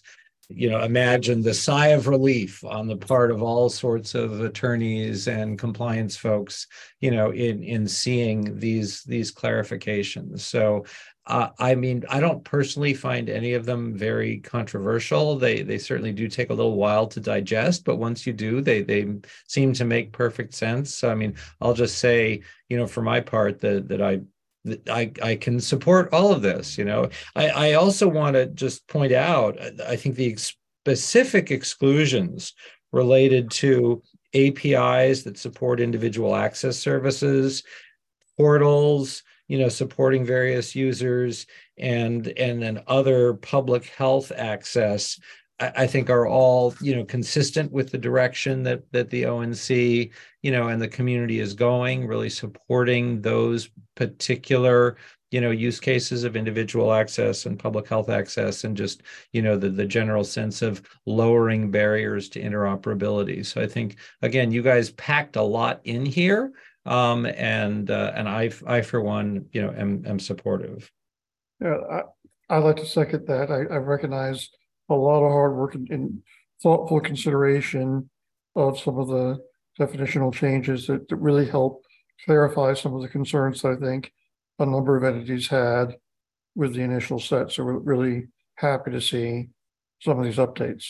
imagine the sigh of relief on the part of all sorts of attorneys and compliance folks, in seeing these clarifications. So, I mean, I don't personally find any of them very controversial. They certainly do take a little while to digest, but once you do, they seem to make perfect sense. So, I mean, I'll just say, for my part, that I can support all of this. I also want to just point out, I think the specific exclusions related to APIs that support individual access services, portals, supporting various users, and then other public health access, I think are all, consistent with the direction that the ONC, and the community is going, really supporting those particular, use cases of individual access and public health access, and just, the general sense of lowering barriers to interoperability. So I think, again, you guys packed a lot in here. And I for one, am supportive. Yeah, I'd like to second that. I recognize a lot of hard work and thoughtful consideration of some of the definitional changes that really help clarify some of the concerns that I think a number of entities had with the initial set. So we're really happy to see some of these updates.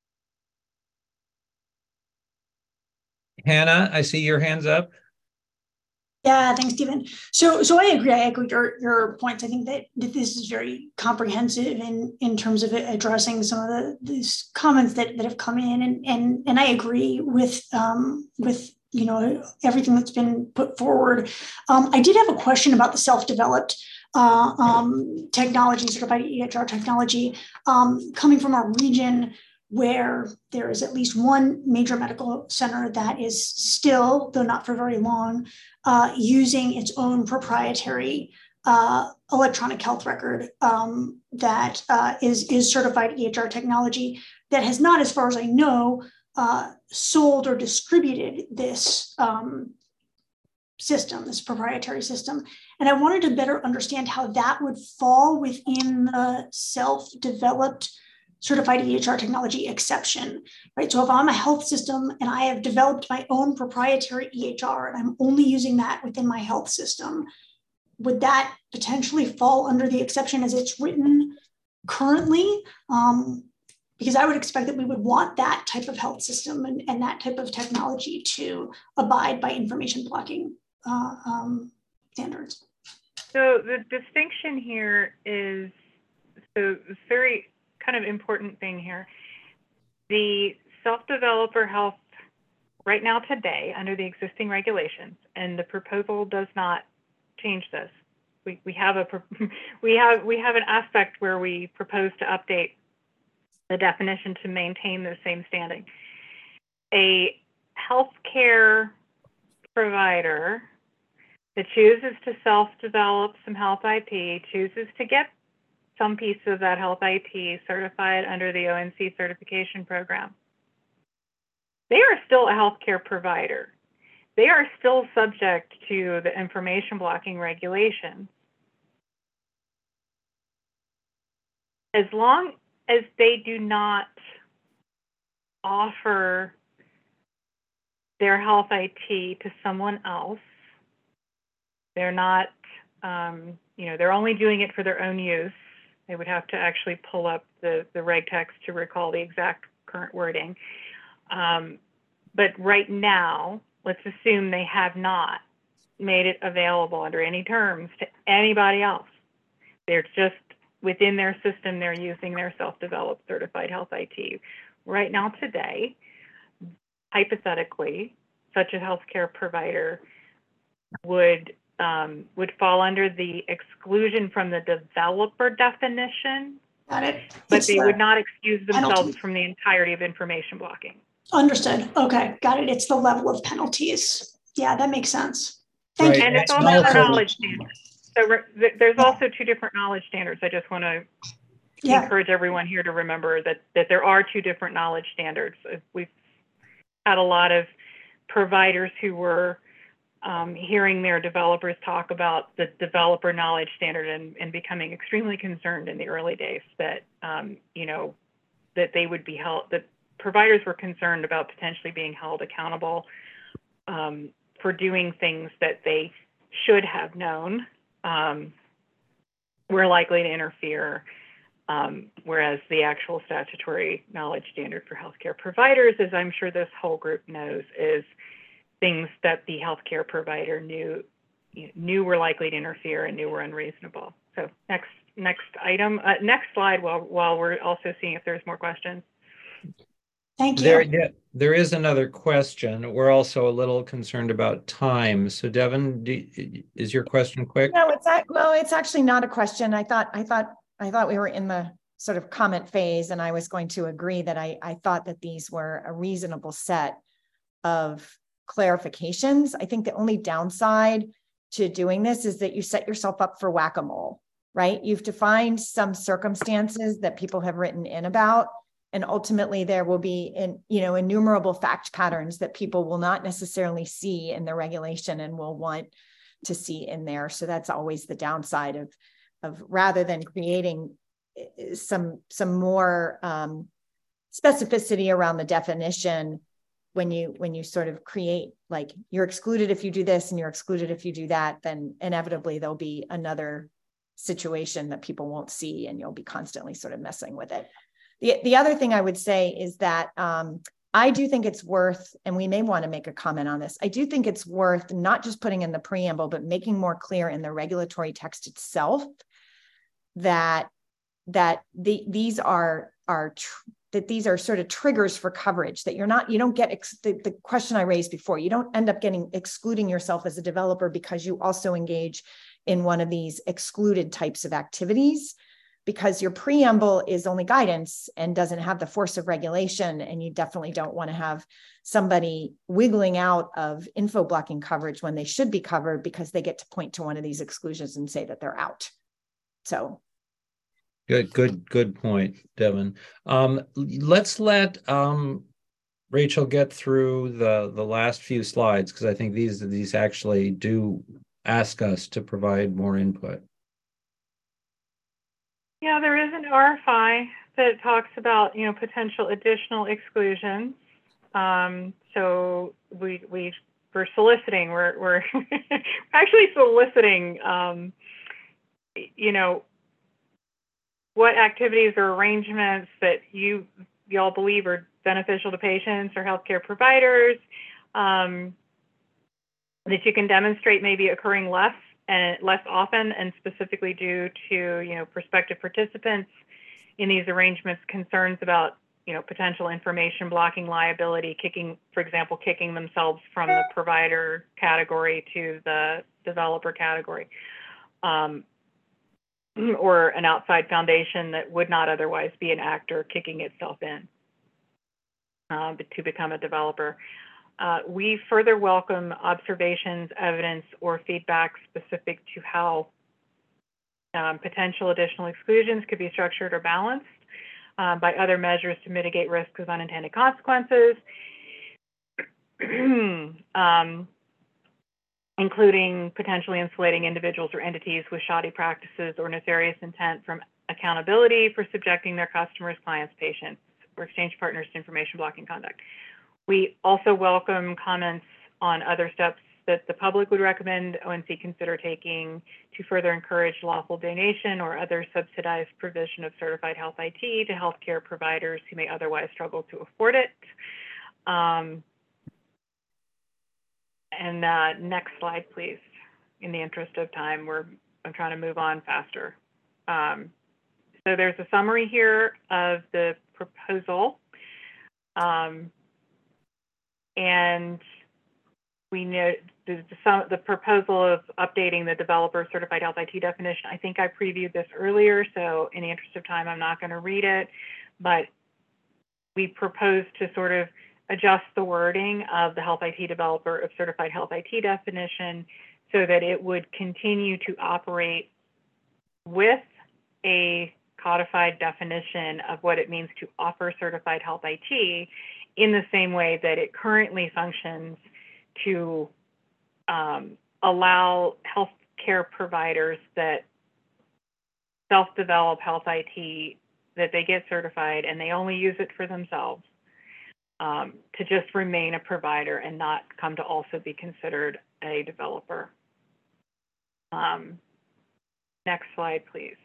Hannah, I see your hands up. Yeah, thanks, Stephen. So I agree. I echo your points. I think that this is very comprehensive in terms of addressing some of these comments that have come in, and I agree with everything that's been put forward. I did have a question about the self-developed technology, certified EHR technology, coming from a region where there is at least one major medical center that is still, though not for very long, using its own proprietary electronic health record that is certified EHR technology, that has not, as far as I know, sold or distributed this system, this proprietary system. And I wanted to better understand how that would fall within the self-developed certified EHR technology exception, right? So if I'm a health system and I have developed my own proprietary EHR and I'm only using that within my health system, would that potentially fall under the exception as it's written currently? Because I would expect that we would want that type of health system and that type of technology to abide by information blocking standards. So the distinction here is, so it's very kind of important thing here. The self-developer health right now today under the existing regulations, and the proposal does not change this. We have an aspect where we propose to update the definition to maintain the same standing. A healthcare provider that chooses to self-develop some health IP, chooses to get some piece of that health IP certified under the ONC certification program, they are still a healthcare provider. They are still subject to the information blocking regulations. As long as they do not offer their health IT to someone else, they're not, they're only doing it for their own use. They would have to actually pull up the reg text to recall the exact current wording. But right now, let's assume they have not made it available under any terms to anybody else. They're just within their system, they're using their self-developed certified health IT. Right now today, hypothetically, such a healthcare provider would fall under the exclusion from the developer definition. Got it. But they would not excuse themselves from the entirety of information blocking. Understood. Okay, got it. It's the level of penalties. Yeah, that makes sense. Thank you. And it's also a knowledge standard. So there's also two different knowledge standards. I just want to encourage everyone here to remember that there are two different knowledge standards. We've had a lot of providers who were hearing their developers talk about the developer knowledge standard and becoming extremely concerned in the early days that, that they would be held, that providers were concerned about potentially being held accountable for doing things that they should have known were likely to interfere, whereas the actual statutory knowledge standard for healthcare providers, as I'm sure this whole group knows, is things that the healthcare provider knew were likely to interfere and knew were unreasonable. So next item, next slide, while we're also seeing if there's more questions. Thank you. There is another question. We're also a little concerned about time. So Devin, is your question quick? No, it's actually not a question. I thought we were in the sort of comment phase, and I was going to agree that I thought that these were a reasonable set of clarifications. I think the only downside to doing this is that you set yourself up for whack-a-mole, right? You've defined some circumstances that people have written in about, and ultimately there will be innumerable fact patterns that people will not necessarily see in the regulation and will want to see in there. So that's always the downside of rather than creating some more specificity around the definition. When you sort of create, like, you're excluded if you do this and you're excluded if you do that, then inevitably there'll be another situation that people won't see, and you'll be constantly sort of messing with it. The other thing I would say is that I do think it's worth, and we may want to make a comment on this, I do think it's worth not just putting in the preamble, but making more clear in the regulatory text itself that these are sort of triggers for coverage, that you don't get the question I raised before. You don't end up excluding yourself as a developer because you also engage in one of these excluded types of activities, because your preamble is only guidance and doesn't have the force of regulation. And you definitely don't want to have somebody wiggling out of info blocking coverage when they should be covered because they get to point to one of these exclusions and say that they're out. So. Good point, Devin. Let's let Rachel get through the last few slides, because I think these actually do ask us to provide more input. Yeah, there is an RFI that talks about potential additional exclusions. So we're soliciting. We're actually soliciting. What activities or arrangements that y'all believe are beneficial to patients or healthcare providers, that you can demonstrate maybe occurring less often, and specifically due to prospective participants in these arrangements concerns about potential information blocking liability, for example, kicking themselves from the provider category to the developer category. Or an outside foundation that would not otherwise be an actor kicking itself in to become a developer. We further welcome observations, evidence, or feedback specific to how potential additional exclusions could be structured or balanced by other measures to mitigate risks of unintended consequences, including potentially insulating individuals or entities with shoddy practices or nefarious intent from accountability for subjecting their customers, clients, patients, or exchange partners to information blocking conduct. We also welcome comments on other steps that the public would recommend ONC consider taking to further encourage lawful donation or other subsidized provision of certified health IT to healthcare providers who may otherwise struggle to afford it. And next slide, please. In the interest of time, I'm trying to move on faster. So there's a summary here of the proposal. And we know the proposal of updating the developer certified health IT definition. I think I previewed this earlier, so in the interest of time, I'm not going to read it, but we propose to sort of adjust the wording of the health IT developer of certified health IT definition so that it would continue to operate with a codified definition of what it means to offer certified health IT in the same way that it currently functions to allow healthcare providers that self-develop health IT that they get certified and they only use it for themselves, to just remain a provider and not come to also be considered a developer. Next slide, please.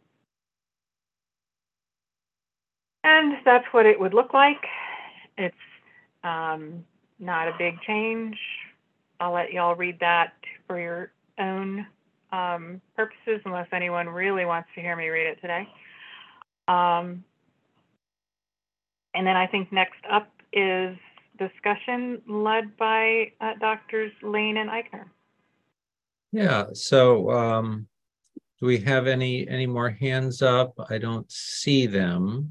And that's what it would look like. It's not a big change. I'll let y'all read that for your own purposes, unless anyone really wants to hear me read it today. And then I think next up is discussion led by Doctors Lane and Eichner. Yeah, so do we have any more hands up? I don't see them.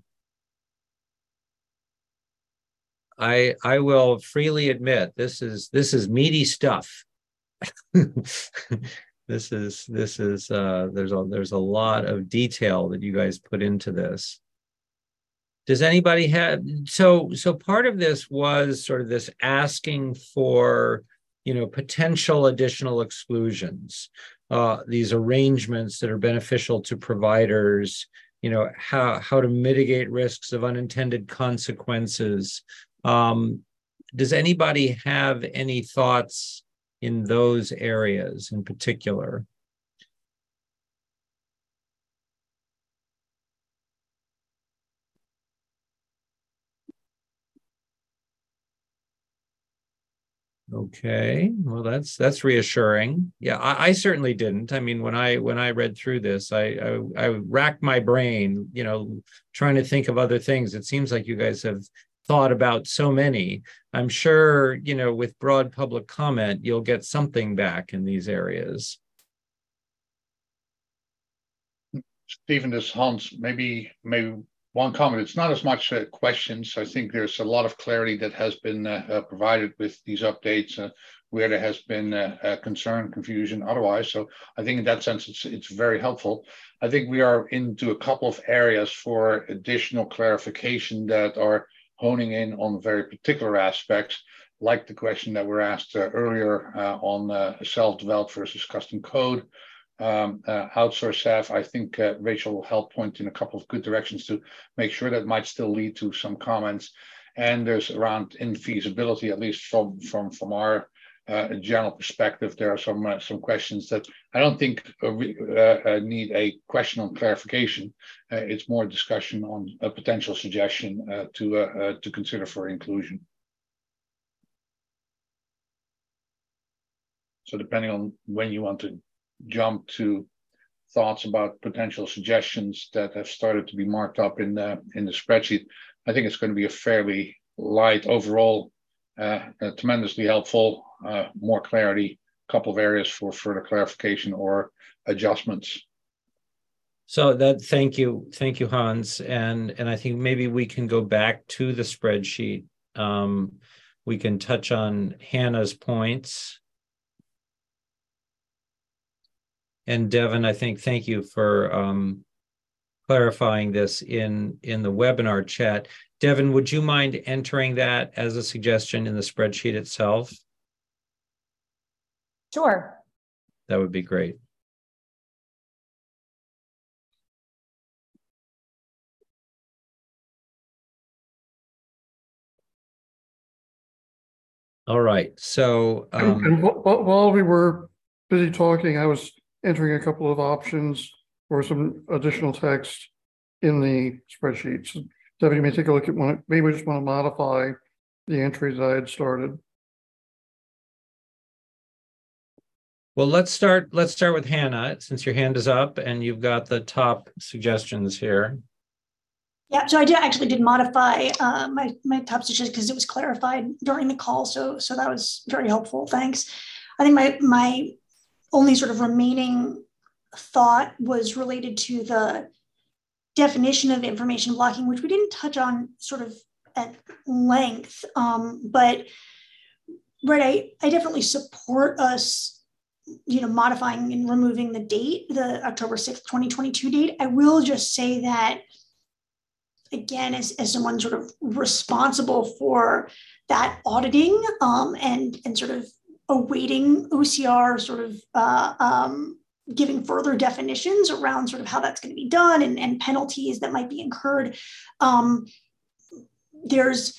I will freely admit this is meaty stuff. This is there's a lot of detail that you guys put into this. Does anybody have, so part of this was sort of this asking for, potential additional exclusions, these arrangements that are beneficial to providers, how to mitigate risks of unintended consequences. Does anybody have any thoughts in those areas in particular? Okay, well, that's reassuring. Yeah, I certainly didn't. I mean, when I read through this, I racked my brain, trying to think of other things. It seems like you guys have thought about so many. I'm sure, with broad public comment, you'll get something back in these areas. Stephen, this is Hans. Maybe one comment. It's not as much questions. I think there's a lot of clarity that has been provided with these updates, where there has been concern, confusion, otherwise. So I think in that sense, it's very helpful. I think we are into a couple of areas for additional clarification that are honing in on very particular aspects, like the question that were asked earlier on self-developed versus custom code. Outsource staff, I think Rachel will help point in a couple of good directions to make sure that might still lead to some comments. And there's around infeasibility, at least from our general perspective, there are some questions that I don't think need a question on clarification. It's more discussion on a potential suggestion to consider for inclusion. So depending on when you want to jump to thoughts about potential suggestions that have started to be marked up in the spreadsheet, I think it's going to be a fairly light overall, tremendously helpful, more clarity, a couple of areas for further clarification or adjustments. So thank you, Hans, and I think maybe we can go back to the spreadsheet. We can touch on Hannah's points. And Devin, I think, thank you for clarifying this in the webinar chat. Devin, would you mind entering that as a suggestion in the spreadsheet itself? Sure. That would be great. All right, so and while we were busy talking, I was entering a couple of options for some additional text in the spreadsheet. So Debbie, you may take a look at one. Maybe we just want to modify the entries I had started. Well, let's start with Hannah, since your hand is up and you've got the top suggestions here. Yeah, so I did modify my top suggestion because it was clarified during the call. So that was very helpful. Thanks. I think my only sort of remaining thought was related to the definition of information blocking, which we didn't touch on sort of at length. But right, I definitely support us, modifying and removing the date, the October 6th, 2022 date. I will just say that, again, as someone sort of responsible for that auditing and sort of awaiting OCR sort of giving further definitions around sort of how that's going to be done and penalties that might be incurred. There's,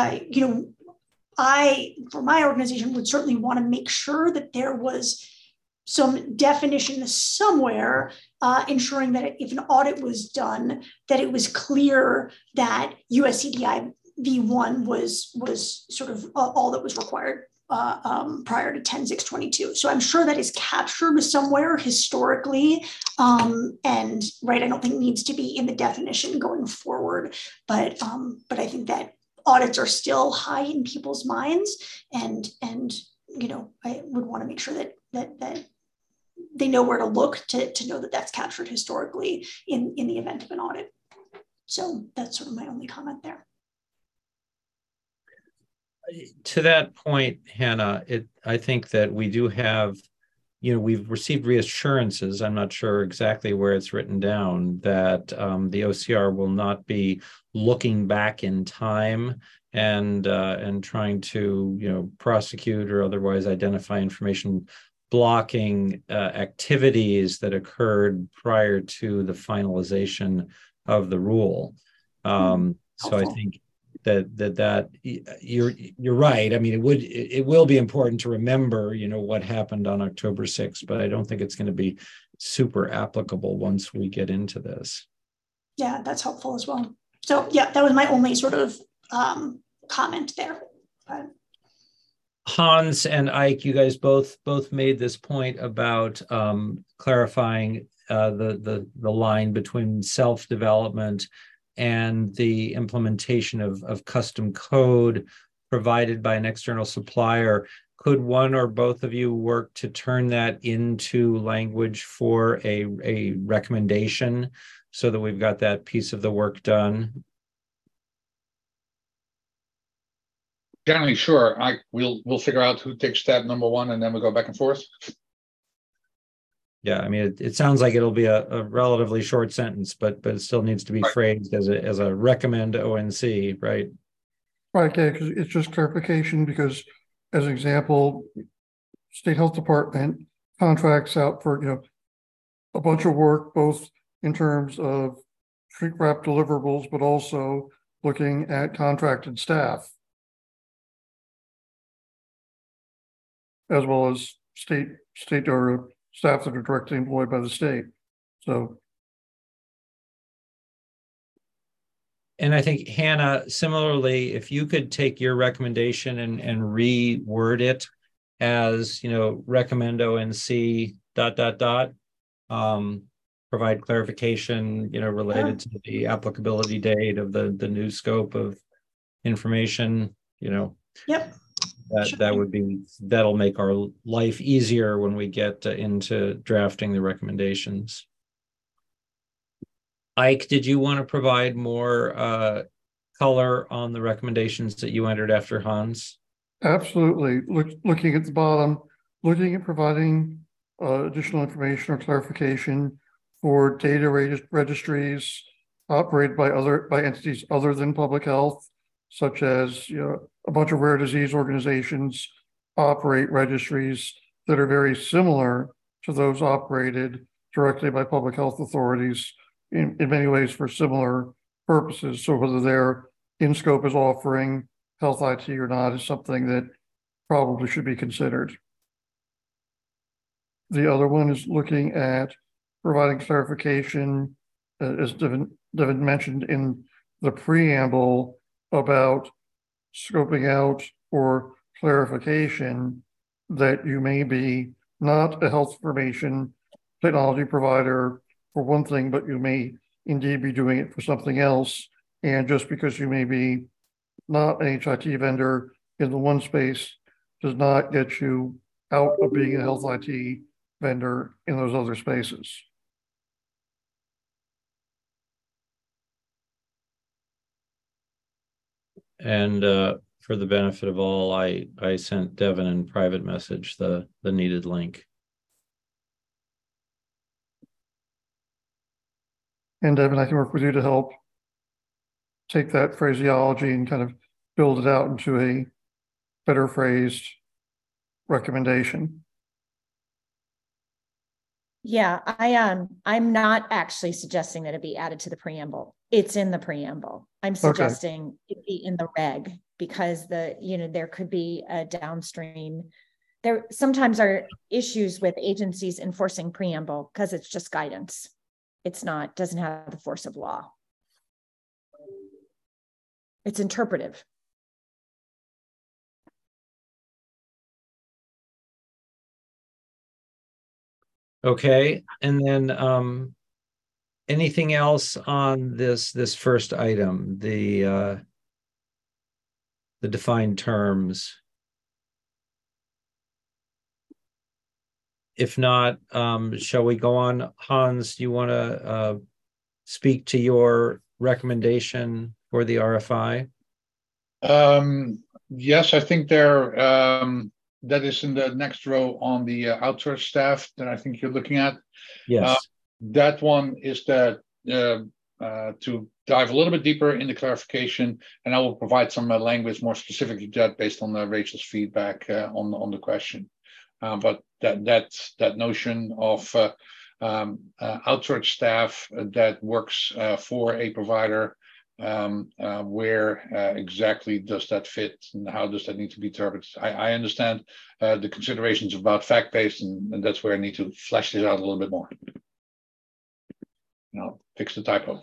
I, for my organization, would certainly want to make sure that there was some definition somewhere, ensuring that if an audit was done, that it was clear that USCDI V1 was sort of all that was required prior to 10/6/22. So I'm sure that is captured somewhere historically, and right, I don't think it needs to be in the definition going forward, but I think that audits are still high in people's minds, and I would want to make sure that they know where to look to know that that's captured historically in the event of an audit. So that's sort of my only comment there. To that point, Hannah, I think that we do have, we've received reassurances, I'm not sure exactly where it's written down, that the OCR will not be looking back in time and trying to, prosecute or otherwise identify information blocking activities that occurred prior to the finalization of the rule. So I think that you're right. I mean, it will be important to remember, what happened on October 6th, but I don't think it's going to be super applicable once we get into this. Yeah, that's helpful as well. So yeah, that was my only sort of comment there. Hans and Ike, you guys both made this point about clarifying the line between self-development and the implementation of custom code provided by an external supplier. Could one or both of you work to turn that into language for a recommendation so that we've got that piece of the work done? Generally, sure. We'll figure out who takes step number one, and then we'll go back and forth. Yeah, I mean, it sounds like it'll be a relatively short sentence, but it still needs to be phrased as a recommend ONC, right? Right, yeah, because it's just clarification, because as an example, State Health Department contracts out for, a bunch of work, both in terms of shrink wrap deliverables, but also looking at contracted staff, as well as state or staff that are directly employed by the state. So. And I think, Hannah, similarly, if you could take your recommendation and reword it as, recommend ONC ... provide clarification, related to the applicability date of the new scope of information, Yep. That'll make our life easier when we get into drafting the recommendations. Ike, did you want to provide more color on the recommendations that you entered after Hans? Absolutely. Looking at the bottom, looking at providing additional information or clarification for data registries operated by entities other than public health, such as a bunch of rare disease organizations operate registries that are very similar to those operated directly by public health authorities in many ways for similar purposes. So whether they're in scope as offering health IT or not is something that probably should be considered. The other one is looking at providing clarification, as Devin mentioned in the preamble, about scoping out or clarification that you may be not a health information technology provider for one thing, but you may indeed be doing it for something else. And just because you may be not an HIT vendor in the one space does not get you out of being a health IT vendor in those other spaces. And for the benefit of all, I sent Devin in private message the needed link. And Devin, I can work with you to help take that phraseology and kind of build it out into a better phrased recommendation. Yeah, I'm not actually suggesting that it be added to the preamble. It's in the preamble. I'm suggesting it be in the reg because there could be a downstream. There sometimes are issues with agencies enforcing preamble because it's just guidance. Doesn't have the force of law. It's interpretive. Okay, and then anything else on this first item, the defined terms? If not, shall we go on? Hans, do you want to speak to your recommendation for the RFI? Yes, I think that is in the next row on the outsourced staff that I think you're looking at. Yes. That one is to dive a little bit deeper in the clarification, and I will provide some language more specifically to that based on Rachel's feedback on the question. But that notion of outsourced staff that works for a provider, where exactly does that fit and how does that need to be interpreted? I understand the considerations about fact-based, and that's where I need to flesh this out a little bit more. I'll fix the typo.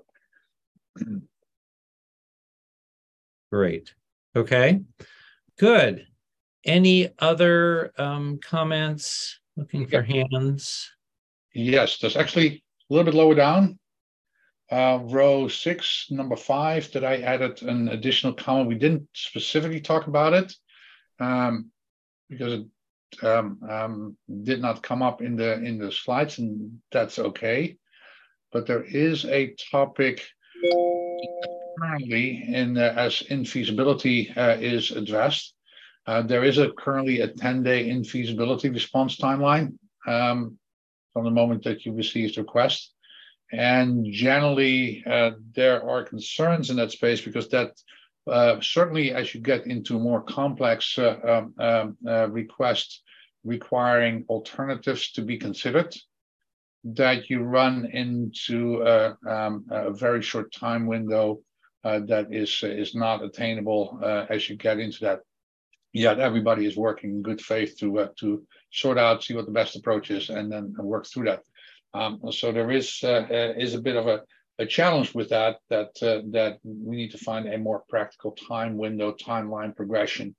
Great. Okay, good. Any other comments? Looking for hands. Yes, there's actually a little bit lower down, row 6, number 5, that I added an additional comment. We didn't specifically talk about it because it did not come up in the slides, and that's okay. But there is a topic currently as infeasibility is addressed. There is currently a 10-day infeasibility response timeline from the moment that you receive the request. And generally, there are concerns in that space because that certainly as you get into more complex requests requiring alternatives to be considered, that you run into a very short time window that is not attainable as you get into that. Yet everybody is working in good faith to sort out, see what the best approach is, and then work through that. So there is a bit of a challenge with that we need to find a more practical time window, timeline progression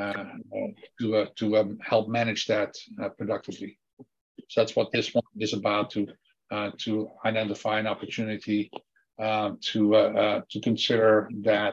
to help manage that productively. So that's what this one is about, to identify an opportunity to consider that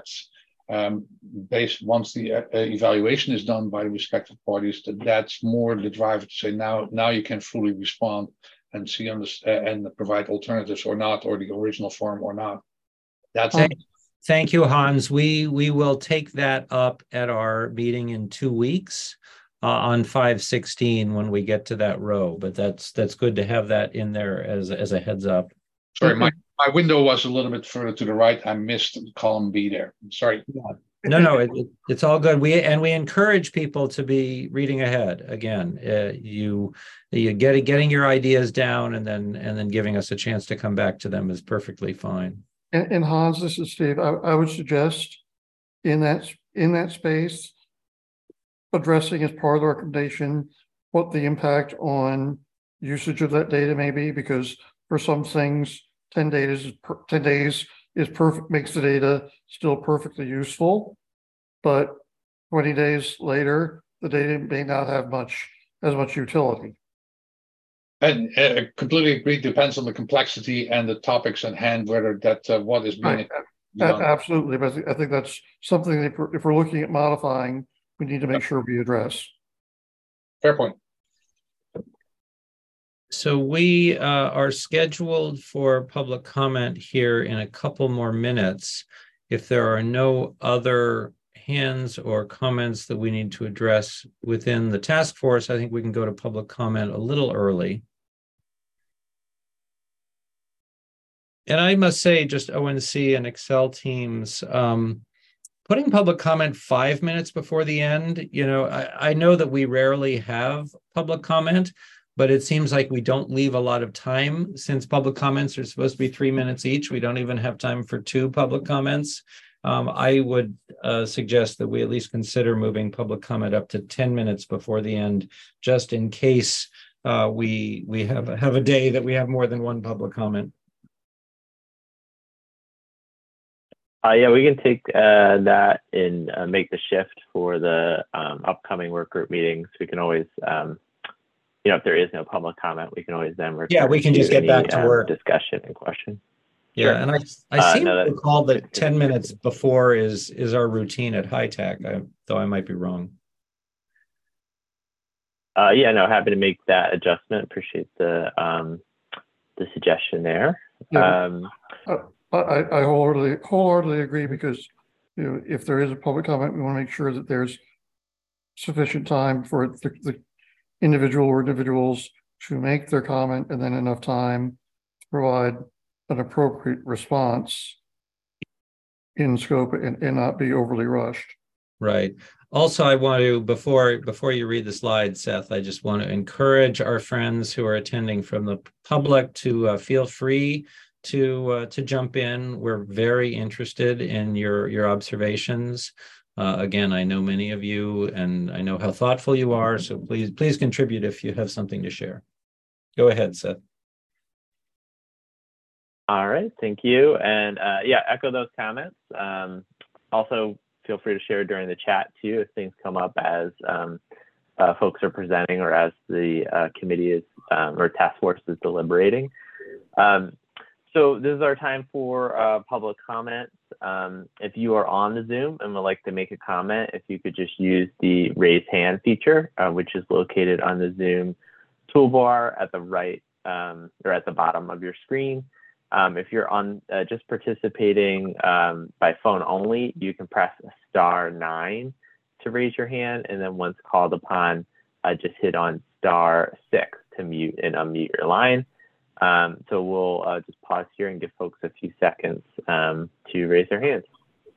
once the evaluation is done by the respective parties, that's more the driver to say now you can fully respond and see and provide alternatives or not, or the original form or not. That's it. Thank you, Hans. We will take that up at our meeting in 2 weeks on 5/16 when we get to that row. But that's good to have that in there as a heads up. Sorry, my window was a little bit further to the right. I missed column B there. Sorry. No, it's all good. We encourage people to be reading ahead. Again, you getting your ideas down and then giving us a chance to come back to them is perfectly fine. And Hans, this is Steve. I would suggest in that space, addressing as part of the recommendation what the impact on usage of that data may be, because for some things, 10 days is perfect, makes the data still perfectly useful, but 20 days later, the data may not have as much utility. And completely agree. Depends on the complexity and the topics at hand, whether that what is being done. Absolutely, but I think that's something that if we're looking at modifying, we need to make sure we address. Fair point. So we are scheduled for public comment here in a couple more minutes. If there are no other hands or comments that we need to address within the task force, I think we can go to public comment a little early. And I must say, just ONC and Excel teams, putting public comment 5 minutes before the end, I know that we rarely have public comment, but it seems like we don't leave a lot of time since public comments are supposed to be 3 minutes each. We don't even have time for 2 public comments. I would suggest that we at least consider moving public comment up to 10 minutes before the end, just in case we have a day that we have more than 1 public comment. Yeah, we can take that and make the shift for the upcoming work group meetings. We can always, if there is no public comment, we can always then return. Yeah, we can just get back to work. Discussion and question. Yeah, Sure. and I seem to recall that 10 minutes before is our routine at High Tech, though I might be wrong. Yeah, no, happy to make that adjustment. Appreciate the suggestion there. Yeah. I wholeheartedly agree, because if there is a public comment, we want to make sure that there's sufficient time for the individual or individuals to make their comment, and then enough time to provide an appropriate response in scope and not be overly rushed. Right. Also, I want to, before you read the slide, Seth, I just want to encourage our friends who are attending from the public to feel free to jump in. We're very interested in your observations. Again, I know many of you, and I know how thoughtful you are. So please contribute if you have something to share. Go ahead, Seth. All right, thank you. And yeah, echo those comments. Also, feel free to share during the chat too if things come up as folks are presenting, or as the committee is or task force is deliberating. So this is our time for public comments. If you are on the Zoom and would like to make a comment, if you could just use the raise hand feature, which is located on the Zoom toolbar at the right or at the bottom of your screen. If you're on just participating by phone only, you can press *9 to raise your hand, and then once called upon, just hit on *6 to mute and unmute your line. So we'll just pause here and give folks a few seconds to raise their hands.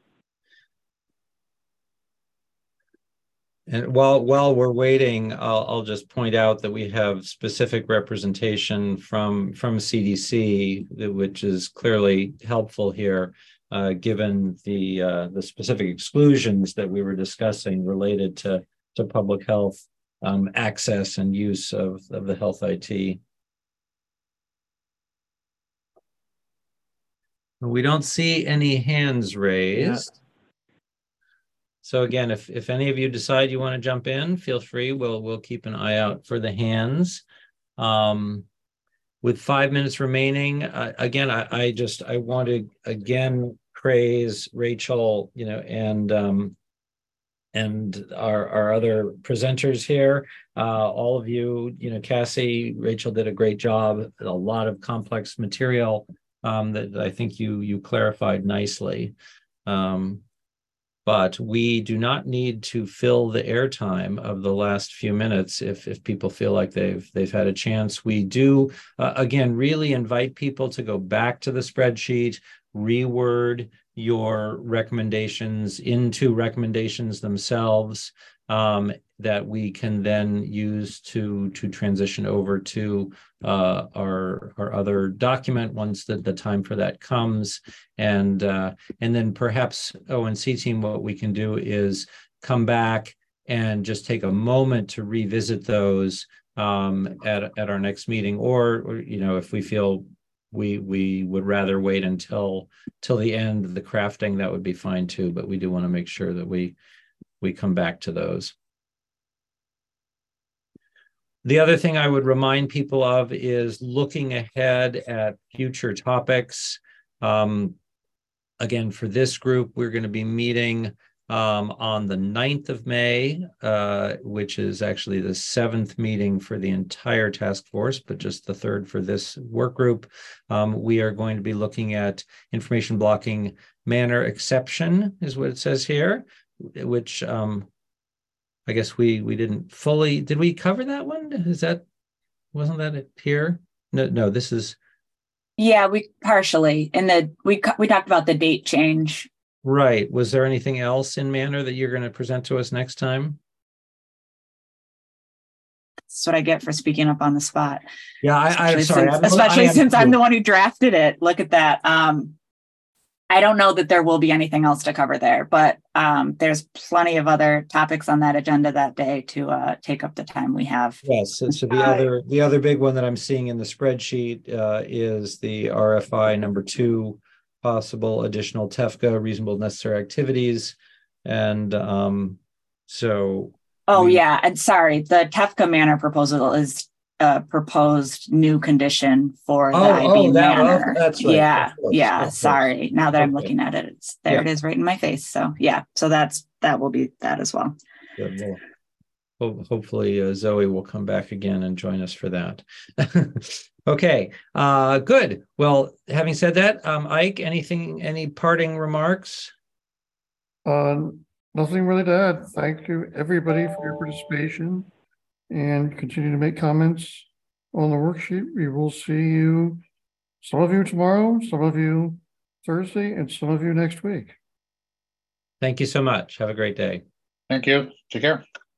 And while we're waiting, I'll just point out that we have specific representation from CDC, which is clearly helpful here, given the specific exclusions that we were discussing related to public health access and use of the health IT. We don't see any hands raised. Yeah. So again, if any of you decide you want to jump in, feel free. We'll keep an eye out for the hands. With 5 minutes remaining, again, I want to again praise Rachel, and our other presenters here. All of you, Cassie, Rachel did a great job. A lot of complex material that I think you clarified nicely. But we do not need to fill the airtime of the last few minutes if people feel like they've had a chance. We do, again, really invite people to go back to the spreadsheet, reword your recommendations into recommendations themselves, that we can then use to transition over to our other document once the time for that comes. And then perhaps ONC team, what we can do is come back and just take a moment to revisit those at our next meeting, or if we feel we would rather wait until the end of the crafting, that would be fine too. But we do want to make sure that we come back to those. The other thing I would remind people of is looking ahead at future topics. Again, for this group, we're going to be meeting on the 9th of May, which is actually the 7th meeting for the entire task force, but just the 3rd for this work group. We are going to be looking at information blocking manner exception, is what it says here, which I guess we didn't fully, did we cover that one? Wasn't that it here? No, this is. Yeah, we partially, and we talked about the date change. Right. Was there anything else in manner that you're going to present to us next time? That's what I get for speaking up on the spot. Yeah, I'm sorry. Especially since I'm the one who drafted it. Look at that. I don't know that there will be anything else to cover there, but there's plenty of other topics on that agenda that day to take up the time we have. Yes. So the other big one that I'm seeing in the spreadsheet is the RFI number 2, possible additional TEFCA, reasonable necessary activities, and so. Oh yeah, and sorry, the TEFCA manor proposal is a proposed new condition for the IB manor. That's right. Yeah, of course. Sorry. Now that I'm looking at it, it's there. It is right in my face. So yeah, so that will be that as well. Good. Well, hopefully Zoe will come back again and join us for that. Okay, good. Well, having said that, Ike, any parting remarks? Nothing really to add. Thank you, everybody, for your participation, and continue to make comments on the worksheet. We will see you, some of you tomorrow, some of you Thursday, and some of you next week. Thank you so much. Have a great day. Thank you. Take care.